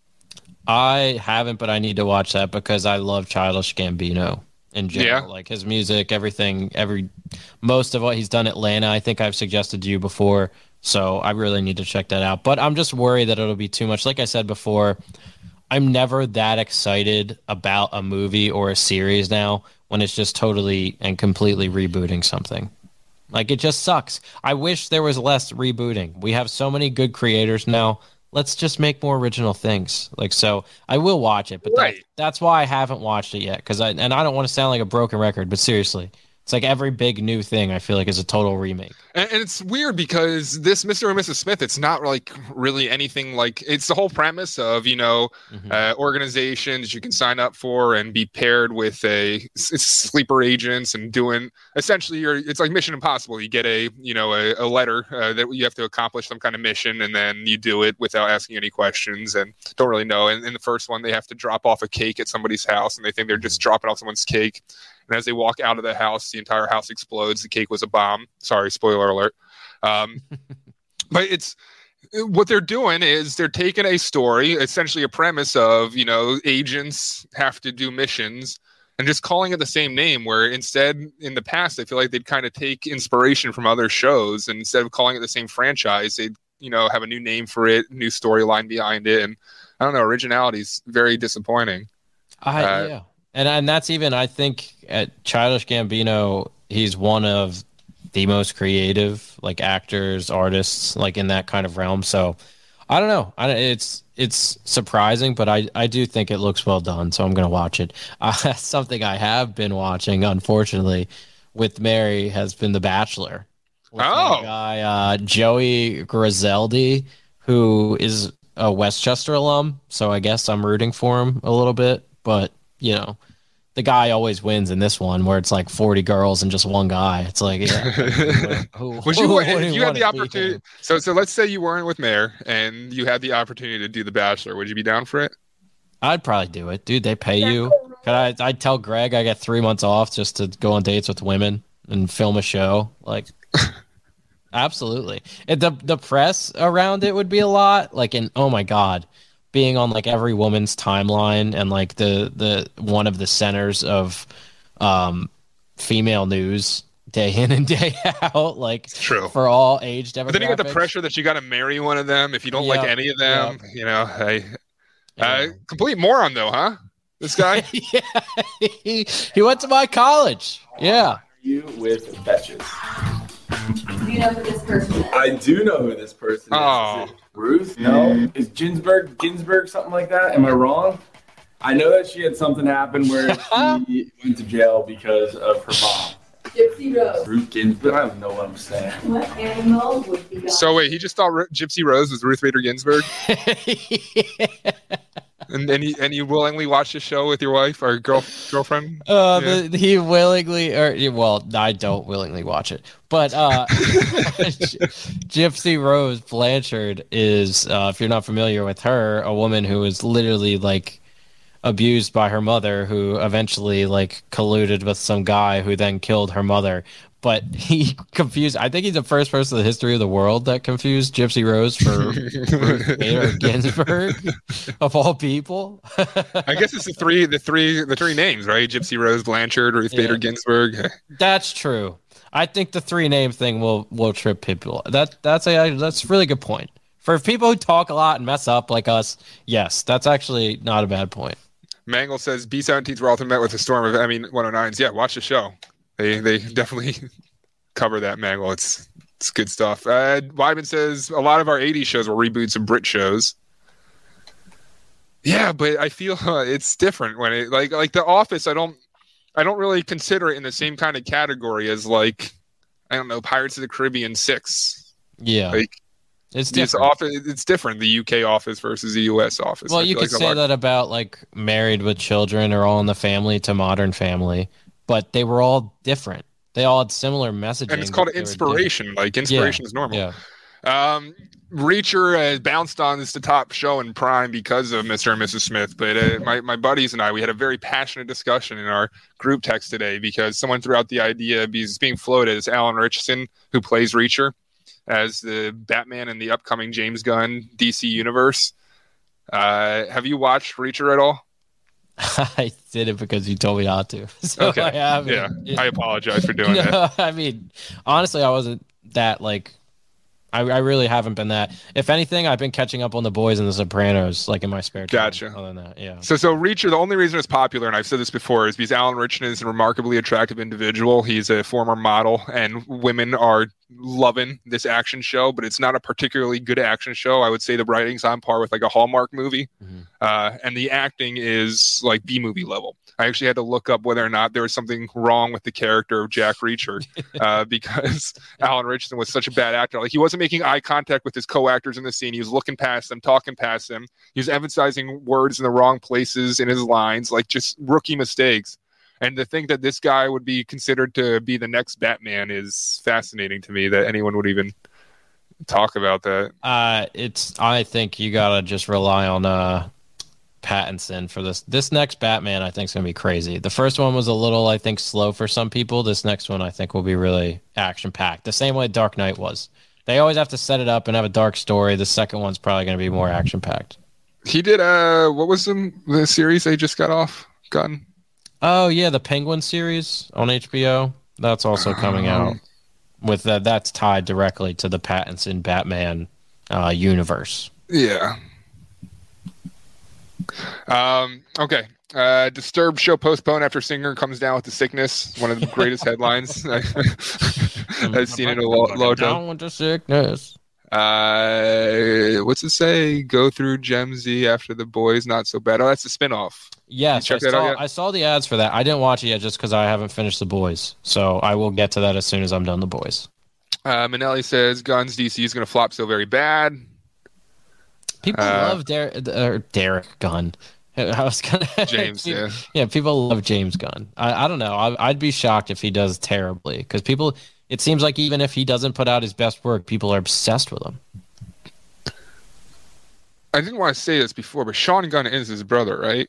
I haven't, but I need to watch that because I love Childish Gambino in general. Yeah. Like his music, everything, every most of what he's done Atlanta, I think I've suggested to you before. So I really need to check that out. But I'm just worried that it'll be too much. Like I said before, I'm never that excited about a movie or a series now when it's just totally and completely rebooting something. Like it just sucks. I wish there was less rebooting. We have so many good creators now. Let's just make more original things. Like so, I will watch it, but Right. that, that's why I haven't watched it yet. Because I and I don't want to sound like a broken record, but seriously, it's like every big new thing I feel like is a total remake. And, and it's weird because this Mister and Missus Smith, it's not like really anything like it's the whole premise of, you know, uh, organizations you can sign up for and be paired with a s- sleeper agents and doing essentially you're, it's like Mission Impossible. You get a, you know, a, a letter uh, that you have to accomplish some kind of mission and then you do it without asking any questions and don't really know. And in the first one, they have to drop off a cake at somebody's house and they think they're just dropping off someone's cake. And as they walk out of the house, the entire house explodes. The cake was a bomb. Sorry, spoiler alert. Um, but it's what they're doing is they're taking a story, essentially a premise of, you know, agents have to do missions and just calling it the same name, where instead in the past, I feel like they'd kind of take inspiration from other shows. And instead of calling it the same franchise, they'd, you know, have a new name for it, new storyline behind it. And I don't know, originality is very disappointing. I Uh, yeah. And and that's even I think at Childish Gambino, he's one of the most creative like actors, artists, like in that kind of realm. So I don't know. I, it's it's surprising, but I, I do think it looks well done, so I'm gonna watch it. Uh, something I have been watching, unfortunately, with Mary has been The Bachelor. With Oh, that guy uh, Joey Griseldi, who is a Westchester alum, so I guess I'm rooting for him a little bit. But you know, the guy always wins in this one, where it's like forty girls and just one guy. It's like, yeah. Who, would you, who if wouldn't you had want the to be opportunity? him? So, so let's say you weren't with Mayor and you had the opportunity to do The Bachelor. Would you be down for it? I'd probably do it, dude. They pay you. Could I? I'd tell Greg I get three months off just to go on dates with women and film a show. Like, absolutely. And the the press around it would be a lot. Like, and oh my god, being on like every woman's timeline and like the the one of the centers of um female news day in and day out, like True. for all age demographics. But then you got the pressure that you got to marry one of them if you don't like Yep, any of them. yep. You know, I, uh, complete moron though, huh? This guy. yeah, he, he went to my college. Yeah. You with Betches. Do you know who this person is? I do know who this person is. Oh. Is it Ruth? No. Is Ginsburg Ginsburg something like that? Am I wrong? I know that she had something happen where she went to jail because of her mom. Gypsy Rose. Ruth Ginsburg. I don't know what I'm saying. What animal would be on? So wait, he just thought Ru- Gypsy Rose was Ruth Bader Ginsburg, and and you, and you willingly watched the show with your wife or girl girlfriend? Uh, Yeah. the, he willingly, or well, I don't willingly watch it, but uh, Gypsy Rose Blanchard is, uh, if you're not familiar with her, a woman who is literally like abused by her mother, who eventually like colluded with some guy who then killed her mother. But he confused. I think he's the first person in the history of the world that confused Gypsy Rose for Ruth Bader Ginsburg, of all people. I guess it's the three, the three, the three names, right? Gypsy Rose Blanchard, Ruth Bader Yeah. Ginsburg. That's true. I think the three name thing will will trip people. That that's a that's a really good point. For people who talk a lot and mess up like us, yes, that's actually not a bad point. Mangle says B seventeens were often met with a storm of I mean one oh nines. Yeah, watch the show. They they definitely cover that, Mangle. It's it's good stuff. Uh, Wyman says a lot of our eighties shows were reboots of Brit shows. Yeah, but I feel uh, it's different when it like like The Office. I don't I don't really consider it in the same kind of category as like I don't know Pirates of the Caribbean six. Yeah, like it's this different. office. It's different. The U K Office versus the U S Office. Well, I you feel could like a say lot- that about like Married with Children or All in the Family to Modern Family, but they were all different. They all had similar messaging. and it's called but they were inspiration. different. Like inspiration Yeah, is normal. Yeah. Um, Reacher has bounced on this the top show in Prime because of Mister and Missus Smith. But uh, my my buddies and I, we had a very passionate discussion in our group text today because someone threw out the idea of he's being floated as Alan Richardson, who plays Reacher, as the Batman in the upcoming James Gunn D C universe. Uh, have you watched Reacher at all? I did it because you told me not to. So Okay. I haven't. Yeah, I apologize for doing no, that. I mean, honestly, I wasn't that like. I, I really haven't been that. If anything, I've been catching up on The Boys and The Sopranos, like in my spare time. Gotcha. Other than that, yeah. So, so Reacher, the only reason it's popular, and I've said this before, is because Alan Richardson is a remarkably attractive individual. He's a former model, and women are loving this action show, but it's not a particularly good action show. I would say the writing's on par with like a Hallmark movie, Mm-hmm. uh, and the acting is like B-movie level. I actually had to look up whether or not there was something wrong with the character of Jack Reacher uh, because Alan Richardson was such a bad actor. Like he wasn't making eye contact with his co-actors in the scene. He was looking past them, talking past them. He was emphasizing words in the wrong places in his lines, like just rookie mistakes. And to think that this guy would be considered to be the next Batman is fascinating to me, that anyone would even talk about that. Uh, it's. I think you gotta just rely on uh, Pattinson for this. This next Batman, I think, is gonna be crazy. The first one was a little, I think, slow for some people. This next one, I think, will be really action packed. The same way Dark Knight was. They always have to set it up and have a dark story. The second one's probably gonna be more action packed. He did. Uh, what was the the series they just got off? Gotten. Oh yeah, the Penguin series on H B O. That's also coming out. With that, that's tied directly to the Pattinson Batman uh, universe. Yeah. Um, okay. Uh, Disturbed show postponed after singer comes down with the sickness. One of the greatest headlines I've seen in a lo- long Down time. with the sickness. Uh, what's it say? Go through Gem Z after the boys, not so bad. Oh, that's the spinoff. Yes, You I checked that out saw, yet? I saw the ads for that. I didn't watch it yet just because I haven't finished The Boys. So I will get to that as soon as I'm done The Boys. Uh, Manelli says Guns D C is going to flop so very bad. People Uh, love Der- or Derek Gunn. I was gonna James, yeah. yeah. People love James Gunn. I, I don't know. I, I'd be shocked if he does terribly because people. It seems like even if he doesn't put out his best work, people are obsessed with him. I didn't want to say this before, but Sean Gunn is his brother, right?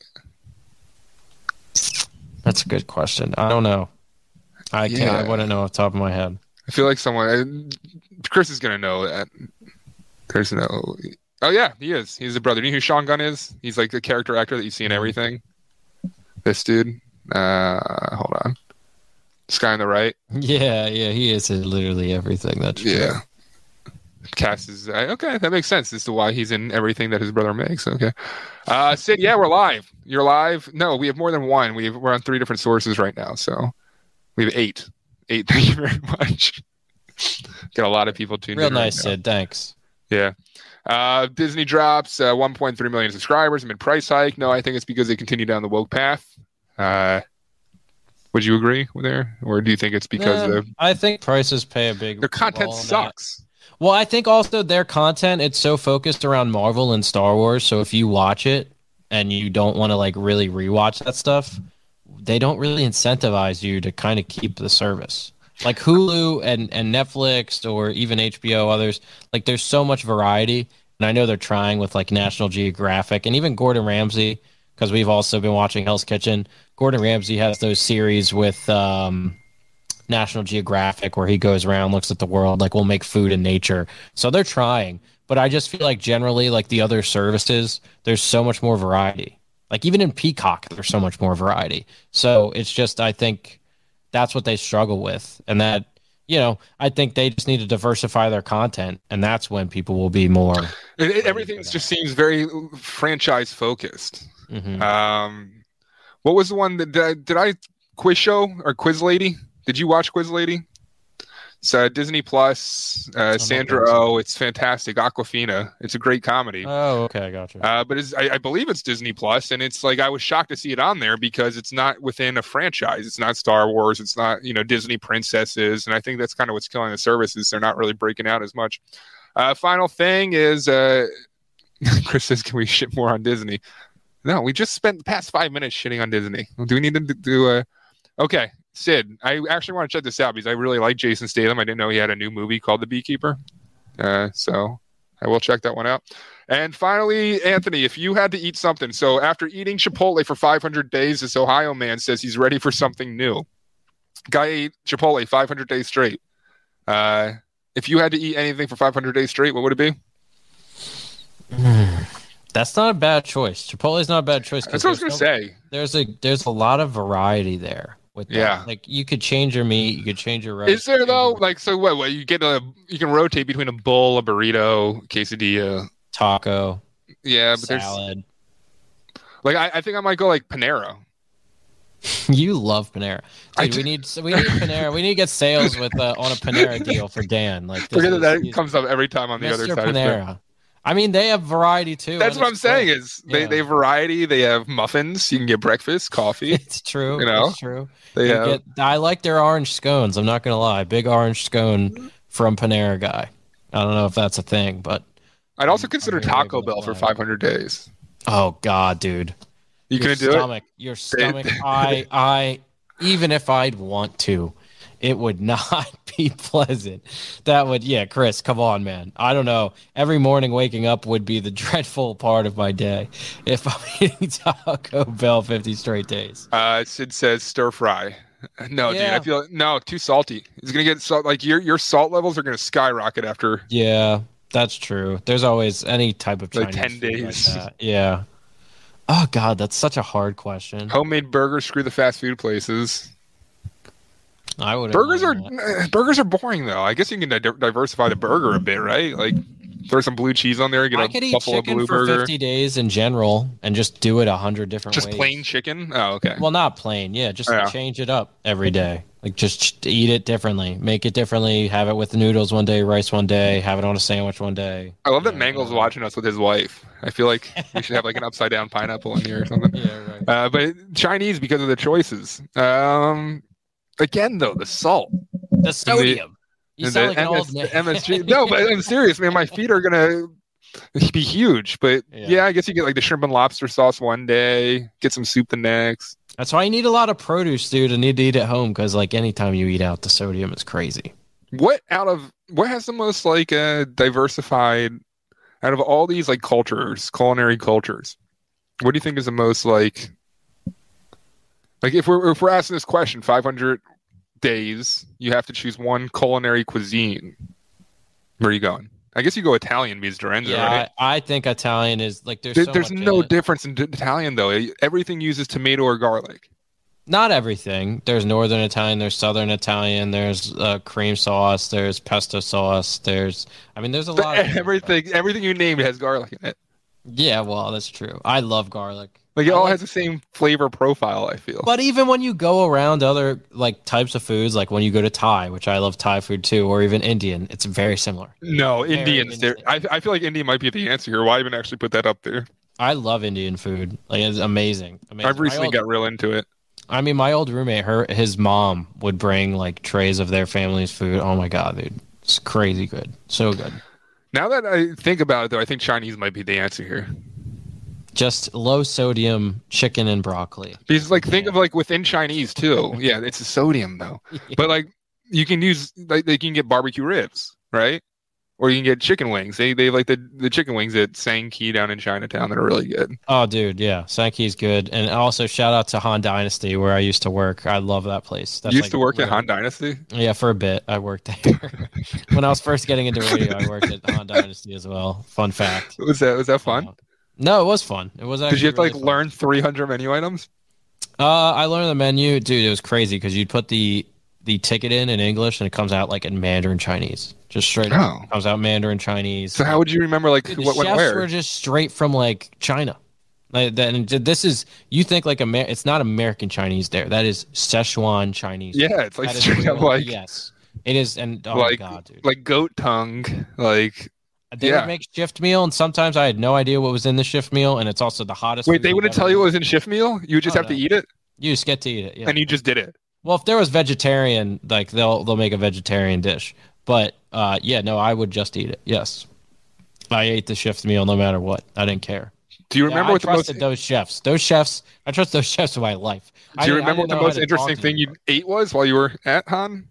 That's a good question. I don't know. I can't. I Yeah. wouldn't know off the top of my head. I feel like someone. Chris is going to know that. There's no. Oh yeah, he is. He's the brother. Do you know who Sean Gunn is? He's like the character actor that you see in everything. This dude. Uh, hold on. This guy on the right. Yeah, yeah, he is in literally everything. That's true. Yeah. Cass is uh, okay. That makes sense as to why he's in everything that his brother makes. Okay. Uh, Sid, yeah, we're live. You're live. No, we have more than one. We have, we're on three different sources right now, so we have eight. Eight. Thank you very much. Got a lot of people tuned Real in. right nice, now. Sid. Thanks. Yeah. Uh, Disney drops uh, one point three million subscribers amid price hike. No, I think it's because they continue down the woke path. Uh, would you agree with there, or do you think it's because Yeah, of I think prices play a big. their content role in that. sucks? Well, I think also their content, it's so focused around Marvel and Star Wars. So if you watch it and you don't want to like really rewatch that stuff, they don't really incentivize you to kind of keep the service. Like Hulu and, and Netflix or even H B O, others, like there's so much variety. And I know they're trying with like National Geographic and even Gordon Ramsay, because we've also been watching Hell's Kitchen. Gordon Ramsay has those series with um, National Geographic where he goes around, looks at the world, like we'll make food in nature. So they're trying, but I just feel like generally like the other services, there's so much more variety. Like even in Peacock, there's so much more variety. So it's just, I think that's what they struggle with. And that, you know, I think they just need to diversify their content. And that's when people will be more. It, it, everything just seems very franchise focused. Mhm. Um, what was the one that did I, did I Quiz Show or Quiz Lady? Did you watch Quiz Lady? It's uh, Disney Plus. Uh, Sandra Oh, it's fantastic. Aquafina. It's a great comedy. Oh, okay, I got you. Uh, but it's, I, I believe it's Disney Plus, and it's like I was shocked to see it on there because it's not within a franchise. It's not Star Wars. It's not you know Disney princesses, and I think that's kind of what's killing the services. They're not really breaking out as much. Uh, final thing is, uh, Chris says, "Can we shit more on Disney?" No, we just spent the past five minutes shitting on Disney. Do we need to do a? Okay, Sid, I actually want to check this out because I really like Jason Statham. I didn't know he had a new movie called The Beekeeper. Uh, so I will check that one out. And finally, Anthony, if you had to eat something, so after eating Chipotle for five hundred days, this Ohio man says he's ready for something new. Guy ate Chipotle five hundred days straight. Uh, if you had to eat anything for five hundred days straight, what would it be? That's not a bad choice. Chipotle is not a bad choice. 'cause That's what I was there's gonna no- say. There's a there's a lot of variety there. With that. Yeah. Like you could change your meat, you could change your rice. Is there though? Like, so what? What you get a you can rotate between a bowl, a burrito, quesadilla, taco. Yeah, but salad. there's like I, I think I might go like Panera. You love Panera. I Dude, we need we need Panera. We need to get sales with uh, on a Panera deal for Dan. Like this Forget that is- that he's comes up every time on the other Mister side. of Panera. it. I mean, they have variety too. That's and what I'm it's saying. great. Is they Yeah. they have variety. They have muffins. You can get breakfast, coffee. It's true. You know, It's true. They You have. get- I like their orange scones. I'm not gonna lie. Big orange scone from Panera guy. I don't know if that's a thing, but I'd also consider Taco Bell for five hundred days. oh god, dude, You your couldn't do it? stomach, Your stomach. I I even if I'd want to, it would not be pleasant. That would, yeah, Chris, come on, man. I don't know. Every morning waking up would be the dreadful part of my day if I'm eating Taco Bell fifty straight days. Uh, Sid says stir fry. No, dude, Yeah. I feel no too salty. It's gonna get salt. Like your your salt levels are gonna skyrocket after Yeah, that's true. There's always any type of like Chinese ten food like days. that. Yeah. Oh god, that's such a hard question. Homemade burgers. Screw the fast food places. I would. Burgers are burgers are boring though. I guess you can di- diversify the burger a bit, right? Like Throw some blue cheese on there. Get I a could eat buffalo chicken blue for burger. fifty days in general and just do it a hundred different Just ways. plain chicken. Oh, okay. Well, not plain. Yeah, just Yeah. change it up every day. Like just ch- eat it differently, make it differently. Have it with noodles one day, rice one day. Have it on a sandwich one day. I love that Mango's watching us with his wife. I feel like we should have like an upside down pineapple in here or something. Yeah, right. Uh, but Chinese because of the choices. Um, again, though, the salt, the sodium. You and sound the like an M S old man. M S G. No, but I'm serious, man. My feet are gonna be huge. But yeah. Yeah. I guess you get like the shrimp and lobster sauce one day, get some soup the next. That's why you need a lot of produce, dude, and need to eat at home because, like, anytime you eat out, the sodium is crazy. What out of what has the most like uh, diversified out of all these like cultures, culinary cultures? What do you think is the most like like if we're if we're asking this question, five hundred days, you have to choose one culinary cuisine. Where are you going? I guess you go Italian because Dorenzo, Yeah, right? I, I think Italian is like there's There- so there's much in no it. difference in d- Italian though. Everything uses tomato or garlic. Not everything. There's Northern Italian, there's Southern Italian, there's uh, cream sauce, there's pesto sauce, there's I mean, there's a lot of everything everything you named has garlic in it. Yeah, well, that's true. I love garlic. Like it I all like- has the same flavor profile, I feel. But even when you go around other like types of foods, like when you go to Thai, which I love Thai food too, or even Indian, it's very similar. No, Very Indians. There, I, I feel like India might be the answer here. Why even actually put that up there? I love Indian food. Like it's amazing. amazing. I've recently My old- got real into it. I mean, my old roommate, her his mom would bring like trays of their family's food. Oh my god, dude, it's crazy good, so good. Now that I think about it, though, I think Chinese might be the answer here. Just low sodium chicken and broccoli. Because, like, think of like within Chinese too. Yeah, it's a sodium though. But like, you can use like they can get barbecue ribs, right? Or you can get chicken wings. They they like the the chicken wings at Sang Ki down in Chinatown that are really good. Oh, dude, yeah, Sanki's good, and also shout out to Han Dynasty where I used to work. I love that place. you used like to work where- at Han Dynasty. Yeah, for a bit, I worked there. When I was first getting into radio, I worked at Han Dynasty as well. Fun fact. Was that was that fun? No, it was fun. It was actually Did you have to really like fun. learn three hundred menu items? Uh, I learned the menu, dude. It was crazy because you'd put the the ticket in in English and it comes out like in Mandarin Chinese, just straight Oh. up. It comes out Mandarin Chinese. So how would you remember like Dude, who- the what went chefs where? were just straight from like China. Like that, and this is you think like Amer- it's not American Chinese there. That is Szechuan Chinese. Yeah, it's like That is straight up real- like yes, it is. And oh like my god, dude. like goat tongue, like They yeah. would make shift meal, and sometimes I had no idea what was in the shift meal, and it's also the hottest. Wait, food they you've wouldn't ever tell you eaten. what was in shift meal? You would just Oh, have to no. eat it, You just get to eat it, yeah. and you just did it. Well, if there was vegetarian, like they'll they'll make a vegetarian dish. But uh, yeah, no, I would just eat it. Yes, I ate the shift meal no matter what. I didn't care. Do you Yeah, remember I what the most? trusted those chefs? Those chefs, I trust those chefs with my life. I Do you didn't- I remember what didn't the know how most to interesting talk to thing you ate was while you were at Han?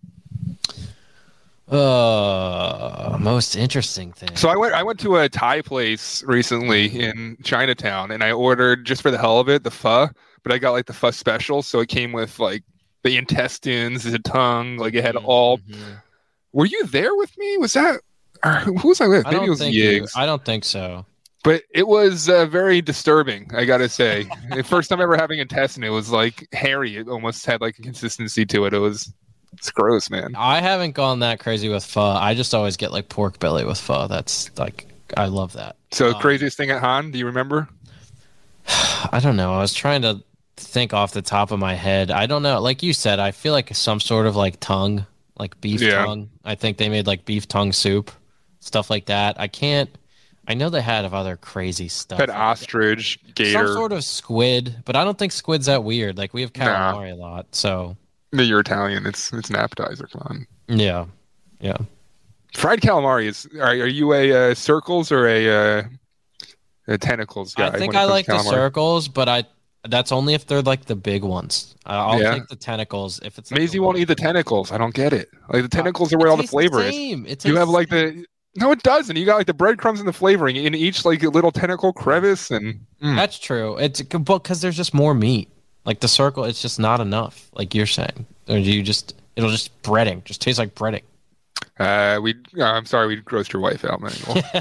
Uh, most interesting thing. So I went. I went to a Thai place recently in Chinatown, and I ordered just for the hell of it the pho. But I got like the pho special, so it came with like the intestines, the tongue, like it had Mm-hmm. all. Were you there with me? Was that? Or who was I with? I Maybe don't it was think you- Yigs. I don't think so. But it was uh, very disturbing, I gotta say. The first time ever having intestine, it was like hairy. It almost had like a consistency to it. It was, it's gross, man. I haven't gone that crazy with pho. I just always get like pork belly with pho. That's like I love that. So Um, craziest thing at Han? Do you remember? I don't know. I was trying to think off the top of my head. I don't know. Like you said, I feel like some sort of like tongue, like beef Yeah. tongue. I think they made like beef tongue soup, stuff like that. I can't. I know they had of other crazy stuff. Had ostrich, gator. Some sort of squid, but I don't think squid's that weird. Like we have Nah. calamari a lot, so No, you're Italian. It's it's an appetizer. Come on. yeah, yeah. Fried calamari is. Are, are you a uh, circles or a, uh, a tentacles guy? I think when it I comes like to the calamari? circles, but I that's only if they're like the big ones. I- I'll Yeah. take the tentacles if it's. Like Maisie the won't eat the tentacles. I don't get it. Like the tentacles are where all the tastes the flavor same. is. It You tastes have the like the. No, it doesn't. You got like the breadcrumbs and the flavoring in each like little tentacle crevice, and mm. That's true. It's because there's just more meat. Like the circle, it's just not enough. Like you're saying, or do you just it'll just breading, just tastes like breading. uh, we. Uh, I'm sorry, we grossed your wife out, man.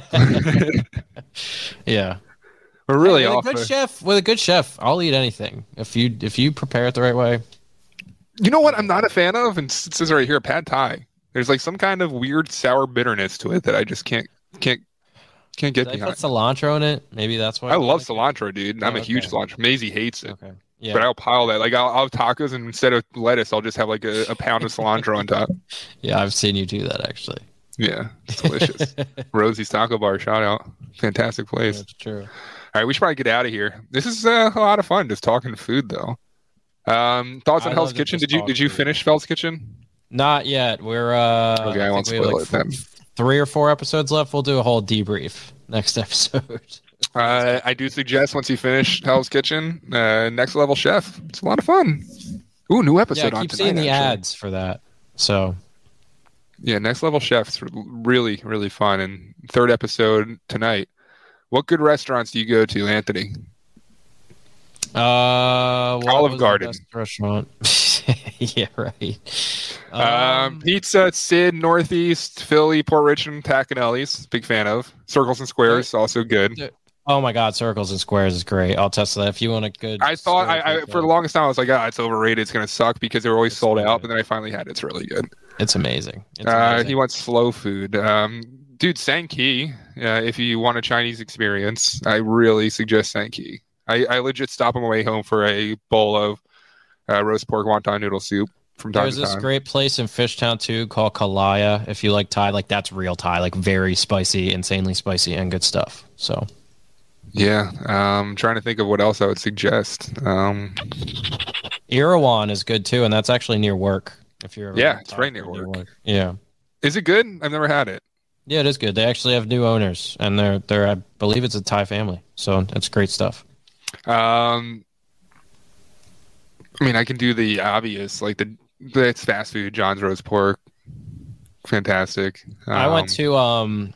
Yeah, We're really Hey, with off. a good the- chef. With a good chef, I'll eat anything if you if you prepare it the right way. You know what I'm not a fan of, and it says right here, pad thai. There's like some kind of weird sour bitterness to it that I just can't can't Can't get Did they behind. put cilantro in it? Maybe that's why. I you love like it? cilantro, dude. I'm Oh, a huge okay. cilantro. Maisie hates it. Okay. Yeah. But I'll pile that. Like I'll, I'll have tacos, and instead of lettuce, I'll just have like a, a pound of cilantro on top. Yeah, I've seen you do that actually. Yeah, it's delicious. Rosie's Taco Bar, shout out. Fantastic place. That's true. All right, we should probably get out of here. This is uh, a lot of fun just talking food, though. Um, thoughts on I Hell's love to Kitchen? just Did you talk did you food. finish Hell's Kitchen? Not yet. We're uh Okay, I I won't think we have spoil like it then. f- three or four episodes left. We'll do a whole debrief next episode. Uh, I do suggest once you finish Hell's Kitchen, uh, Next Level Chef. It's a lot of fun. Ooh, new episode Yeah, I on keep tonight, seeing the actually. ads for that. So Yeah, Next Level Chef's really, really fun. And third episode tonight. What good restaurants do you go to, Anthony? uh what Olive was the Garden. best restaurant. Yeah, right. Um, Pizza, Sid, Northeast, Philly, Port Richmond, Tacanelli's. Big fan of. Circles and Squares, also good. Oh my god, Circles and Squares is great. I'll test that if you want a good I thought, I, stir I pizza. for the longest time, I was like, ah, it's overrated. It's going to suck because they were always sold out. But then I finally had it. It's really good. It's amazing. It's Uh, amazing. he wants slow food. Um, dude, Sankey, uh, if you want a Chinese experience, I really suggest Sankey. I, I legit stop on my way home for a bowl of uh, roast pork wonton noodle soup from time There's to this time. great place in Fishtown too called Kalaya. If you like Thai, like that's real Thai, like very spicy, insanely spicy, and good stuff. So Yeah, um, trying to think of what else I would suggest. Um, Erawan is good too, and that's actually near work. If you're ever yeah, in it's Thai right near food work. Yeah, Is it good? I've never had it. yeah, it is good. They actually have new owners, and they're they're I believe it's a Thai family, so it's great stuff. Um, I mean, I can do the obvious, like the it's fast food. John's roast pork, fantastic. I went Um, to um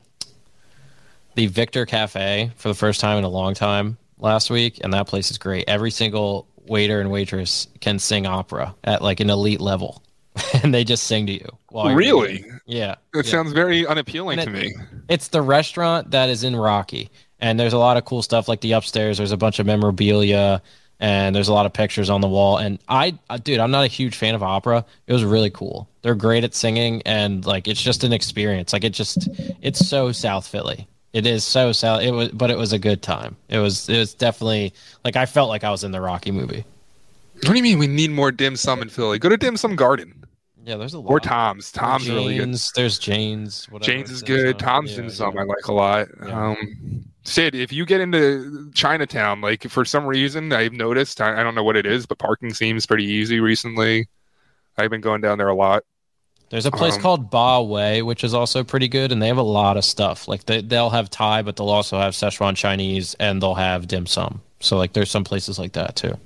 the Victor Cafe for the first time in a long time last week, and that place is great. Every single waiter and waitress can sing opera at like an elite level, and they just sing to you. while you're Really? eating. Yeah. It yeah. sounds very unappealing And to it- me. It's the restaurant that is in Rocky, and there's a lot of cool stuff like the upstairs. There's a bunch of memorabilia, and there's a lot of pictures on the wall. And I, uh, dude, I'm not a huge fan of opera. It was really cool. They're great at singing, and like it's just an experience. Like it just, it's so South Philly. It is so South. It was, but it was a good time. It was, it was definitely like I felt like I was in the Rocky movie. What do you mean we need more dim sum in Philly? Go to Dim Sum Garden. Yeah, there's a lot. Or Tom's. Tom's really good. Jane's, There's Jane's. Whatever. Jane's is There's, good. uh, Tom's yeah, dim sum yeah. I like a lot. Um, Sid, if you get into Chinatown, like for some reason I've noticed, I, I don't know what it is, but parking seems pretty easy recently. I've been going down there a lot. There's a place Um, called Ba Wei, which is also pretty good, and they have a lot of stuff. Like they they'll have Thai, but they'll also have Szechuan Chinese, and they'll have dim sum. So like there's some places like that too.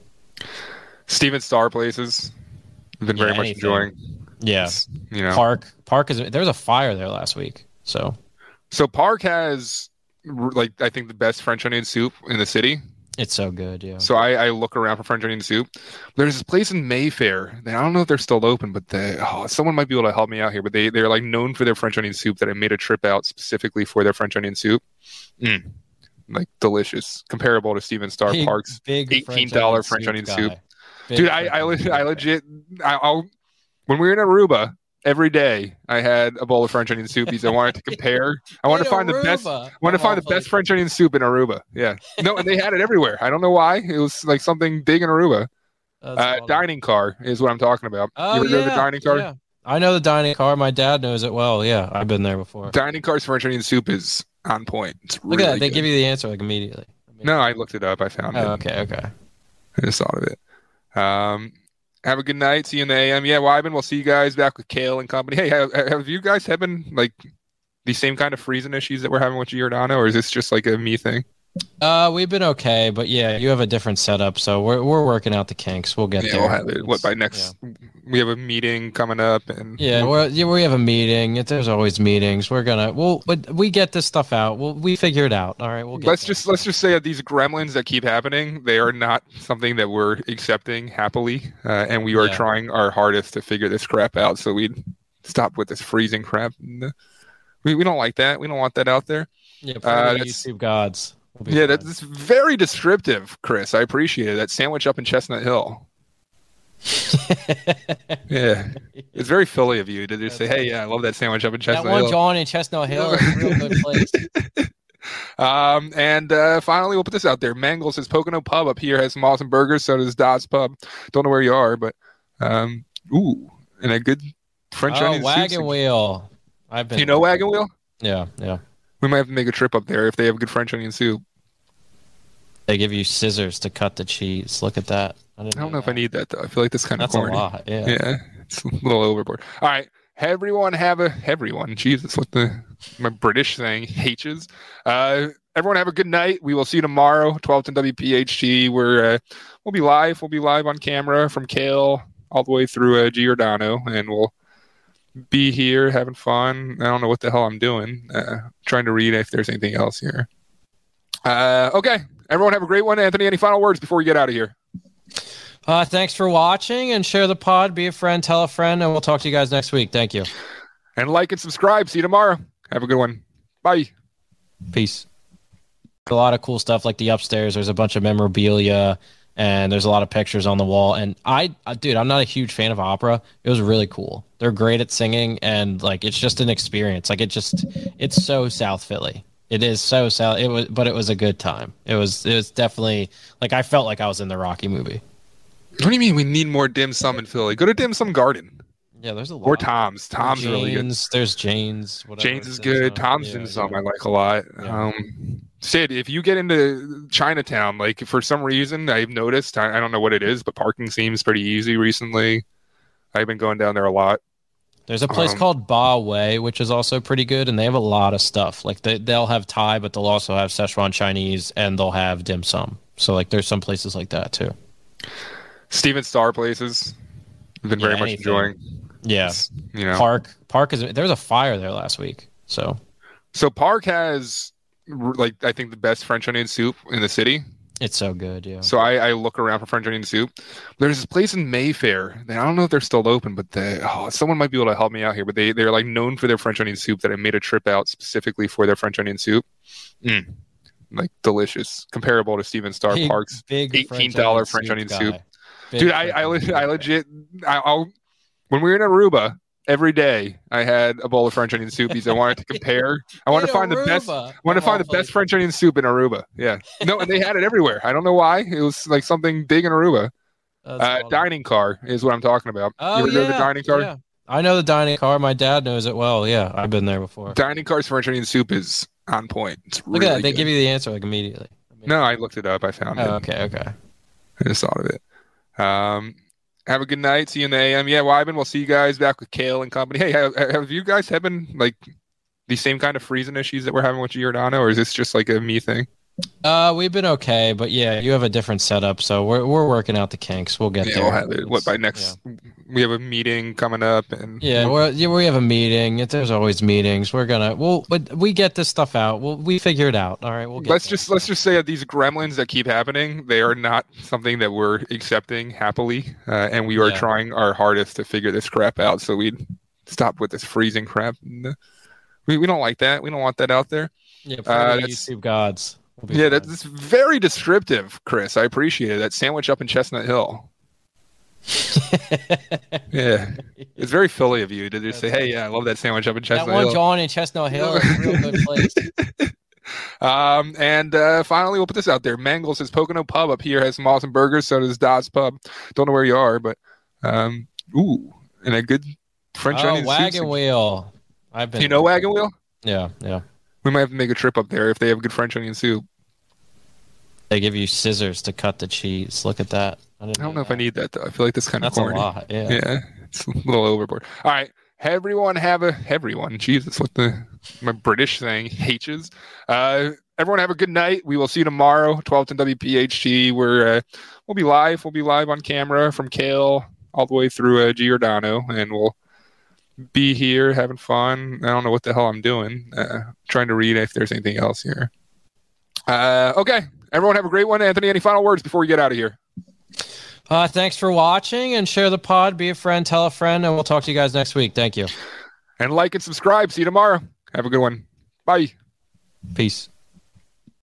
Steven Star places. I've been very Yeah, much anything. enjoying. Yeah, You know, Park Park is there was a fire there last week. So So Park has r- like I think the best French onion soup in the city. it's so good. Yeah. So I, I look around for French onion soup. There's this place in Mayfair. That I don't know if they're still open, but they, oh, someone might be able to help me out here. But they they're like known for their French onion soup. That I made a trip out specifically for their French onion soup. Mm. Like delicious, comparable to Steven Star Big- Park's big eighteen French dollar onion French soup onion guy. soup. Big Dude, I I, French le- I legit I, I'll when we were in Aruba. Every day I had a bowl of French onion soup because I wanted to compare. I wanted to In find the best. Aruba, I wanted to of find all the best French onion soup in Aruba. Yeah, no, and they had it everywhere. I don't know why. It was like something big in Aruba. Uh, dining car is what I'm talking about. Oh you ever yeah, go to the dining car? yeah. I know the dining car. My dad knows it well. Yeah, I've been there before. Dining car's French onion soup is on point. It's Look really at that. They good. give you the answer like immediately. No, I looked it up. I found Oh, it. okay, okay. I just thought of it. Um, have a good night. See you in the A M. Yeah, Wyman, we'll see you guys back with Kale and company. Hey, have, have you guys having like the same kind of freezing issues that we're having with Giordano, or is this just like a me thing? Uh, we've been okay, but yeah, you have a different setup, so we're we're working out the kinks. We'll get Yeah, there. we'll have it. What by next? We have a meeting coming up, and Yeah, we're, yeah, we have a meeting. It- There's always meetings. We're gonna, we'll, but we get this stuff out. We'll, we figure it out. All right, we'll get. let's just let's just say that these gremlins that keep happening, they are not something that we're accepting happily, uh, and we are Yeah. trying our hardest to figure this crap out so we stop with this freezing crap. We we don't like that. We don't want that out there. Yeah, Uh, pray to the that's- YouTube gods. We'll be Yeah, fine. that's, that's very descriptive, Chris. I appreciate it. That sandwich up in Chestnut Hill. Yeah, it's very Philly of you to just say, "Hey, yeah, I love that sandwich up in That Chestnut one Hill." John in Chestnut Hill is a real good place. Um, and uh, finally, we'll put this out there. Mangle says Pocono Pub up here has some awesome burgers. So does Dot's Pub. Don't know where you are, but um, ooh, and a good French oh, onion Wagon soup. Wheel. I've been. You know Wagon Wheel? Yeah, yeah. We might have to make a trip up there if they have good French onion soup. They give you scissors to cut the cheese. Look at that. I, I don't know that. if I need that though. I feel like that's kind of That's corny. a lot. Yeah. Yeah. It's a little overboard. All right. Everyone have a everyone. Jesus, what the my British thing H's. Uh, everyone have a good night. We will see you tomorrow, twelve ten W P H T. We're uh, we'll be live. We'll be live on camera from Kale all the way through uh, Giordano, and we'll be here having fun. I don't know what the hell I'm doing. Uh, trying to read if there's anything else here. Uh, okay. Everyone have a great one. Anthony, any final words before we get out of here? Uh, thanks for watching, and share the pod. Be a friend, tell a friend, and we'll talk to you guys next week. Thank you. And like and subscribe. See you tomorrow. Have a good one. Bye. Peace. A lot of cool stuff like the upstairs. There's a bunch of memorabilia, and there's a lot of pictures on the wall. And I, uh, dude, I'm not a huge fan of opera. It was really cool. They're great at singing, and like it's just an experience. Like it just, it's so South Philly. It is so South. It was, but it was a good time. It was, it was definitely like I felt like I was in the Rocky movie. What do you mean we need more dim sum in Philly? Go to Dim Sum Garden. Yeah, there's a lot. Or Tom's. Tom's Jane's, really good. There's Jane's. Jane's is good. Tom's yeah, dim sum yeah. I like a lot. Yeah. Um, Sid, if you get into Chinatown, like for some reason I've noticed, I, I don't know what it is, but parking seems pretty easy recently. I've been going down there a lot. There's a place Um, called Ba Wei, which is also pretty good, and they have a lot of stuff. Like they, they'll have Thai, but they'll also have Szechuan Chinese, and they'll have dim sum. So like, there's some places like that too. Steven Star places. I've been Yeah, very much anything. enjoying. Yeah, It's, you know, Park Park is there was a fire there last week. So So Park has r- like I think the best French onion soup in the city. it's so good. Yeah. So I, I look around for French onion soup. There's this place in Mayfair. That I don't know if they're still open, but they, oh, someone might be able to help me out here. But they they're like known for their French onion soup. That I made a trip out specifically for their French onion soup. Mm. Like delicious, comparable to Steven Star Big- Park's big eighteen dollar French French onion onion soup. soup guy. Big Dude, I I, French le- I legit I, I'll when we were in Aruba. Every day I had a bowl of French onion soup because I wanted to compare. I wanted to In find the best. Aruba, I wanted to of find all the best places. French onion soup in Aruba. Yeah, no, and they had it everywhere. I don't know why. It was like something big in Aruba. That's Uh, awesome. dining car is what I'm talking about. Oh you ever yeah, go to the dining car? yeah. I know the dining car. My dad knows it well. Yeah, I've been there before. Dining car's French onion soup is on point. It's Look really at that. They good. give you the answer like immediately. No, I looked it up. I found Oh, it. okay, okay. I just thought of it. Um, have a good night. See you in the A M. Yeah, Wyman, we'll see you guys back with Kale and company. Hey, have, have you guys having like the same kind of freezing issues that we're having with Giordano, or is this just like a me thing? Uh, we've been okay, but yeah, you have a different setup, so we're we're working out the kinks. We'll get Yeah, there. we'll have it. What by next? We have a meeting coming up, and Yeah, we're, yeah, we have a meeting. It- There's always meetings. We're gonna, we'll, but we get this stuff out. We'll, we figure it out. All right, we'll get let's there. just let's just say that these gremlins that keep happening, they are not something that we're accepting happily, uh, and we are Yeah. trying our hardest to figure this crap out so we stop with this freezing crap. We we don't like that. We don't want that out there. Yeah, Uh, pray to the that's- YouTube gods. We'll be Yeah, fine. that's very descriptive, Chris. I appreciate it. That sandwich up in Chestnut Hill. Yeah, it's very Philly of you to just say, "Hey, yeah, I love that sandwich up in That Chestnut one Hill." John in Chestnut Hill is a real good place. Um, and uh, finally, we'll put this out there. Mangle says Pocono Pub up here has some awesome burgers. So does Dot's Pub. Don't know where you are, but um, ooh, and a good French Oh, onion Wagon soup. Wheel. I've been. You know Wagon Wheel? Yeah, yeah. We might have to make a trip up there if they have good French onion soup. They give you scissors to cut the cheese. Look at that. I, I didn't don't know if I need that though. I feel like that's kind of That's a corny. lot, yeah. yeah, it's a little overboard. All right, everyone have a everyone. Jesus, what the my British thing H's. Uh, everyone have a good night. We will see you tomorrow, twelve ten W P H T. We're uh, we'll be live. We'll be live on camera from Kale all the way through uh, Giordano, and we'll be here having fun. I don't know what the hell I'm doing. Uh, trying to read if there's anything else here. Uh, okay, everyone have a great one. Anthony, any final words before we get out of here? Uh, thanks for watching, and share the pod. Be a friend, tell a friend, and we'll talk to you guys next week. Thank you. And like and subscribe. See you tomorrow. Have a good one. Bye. Peace.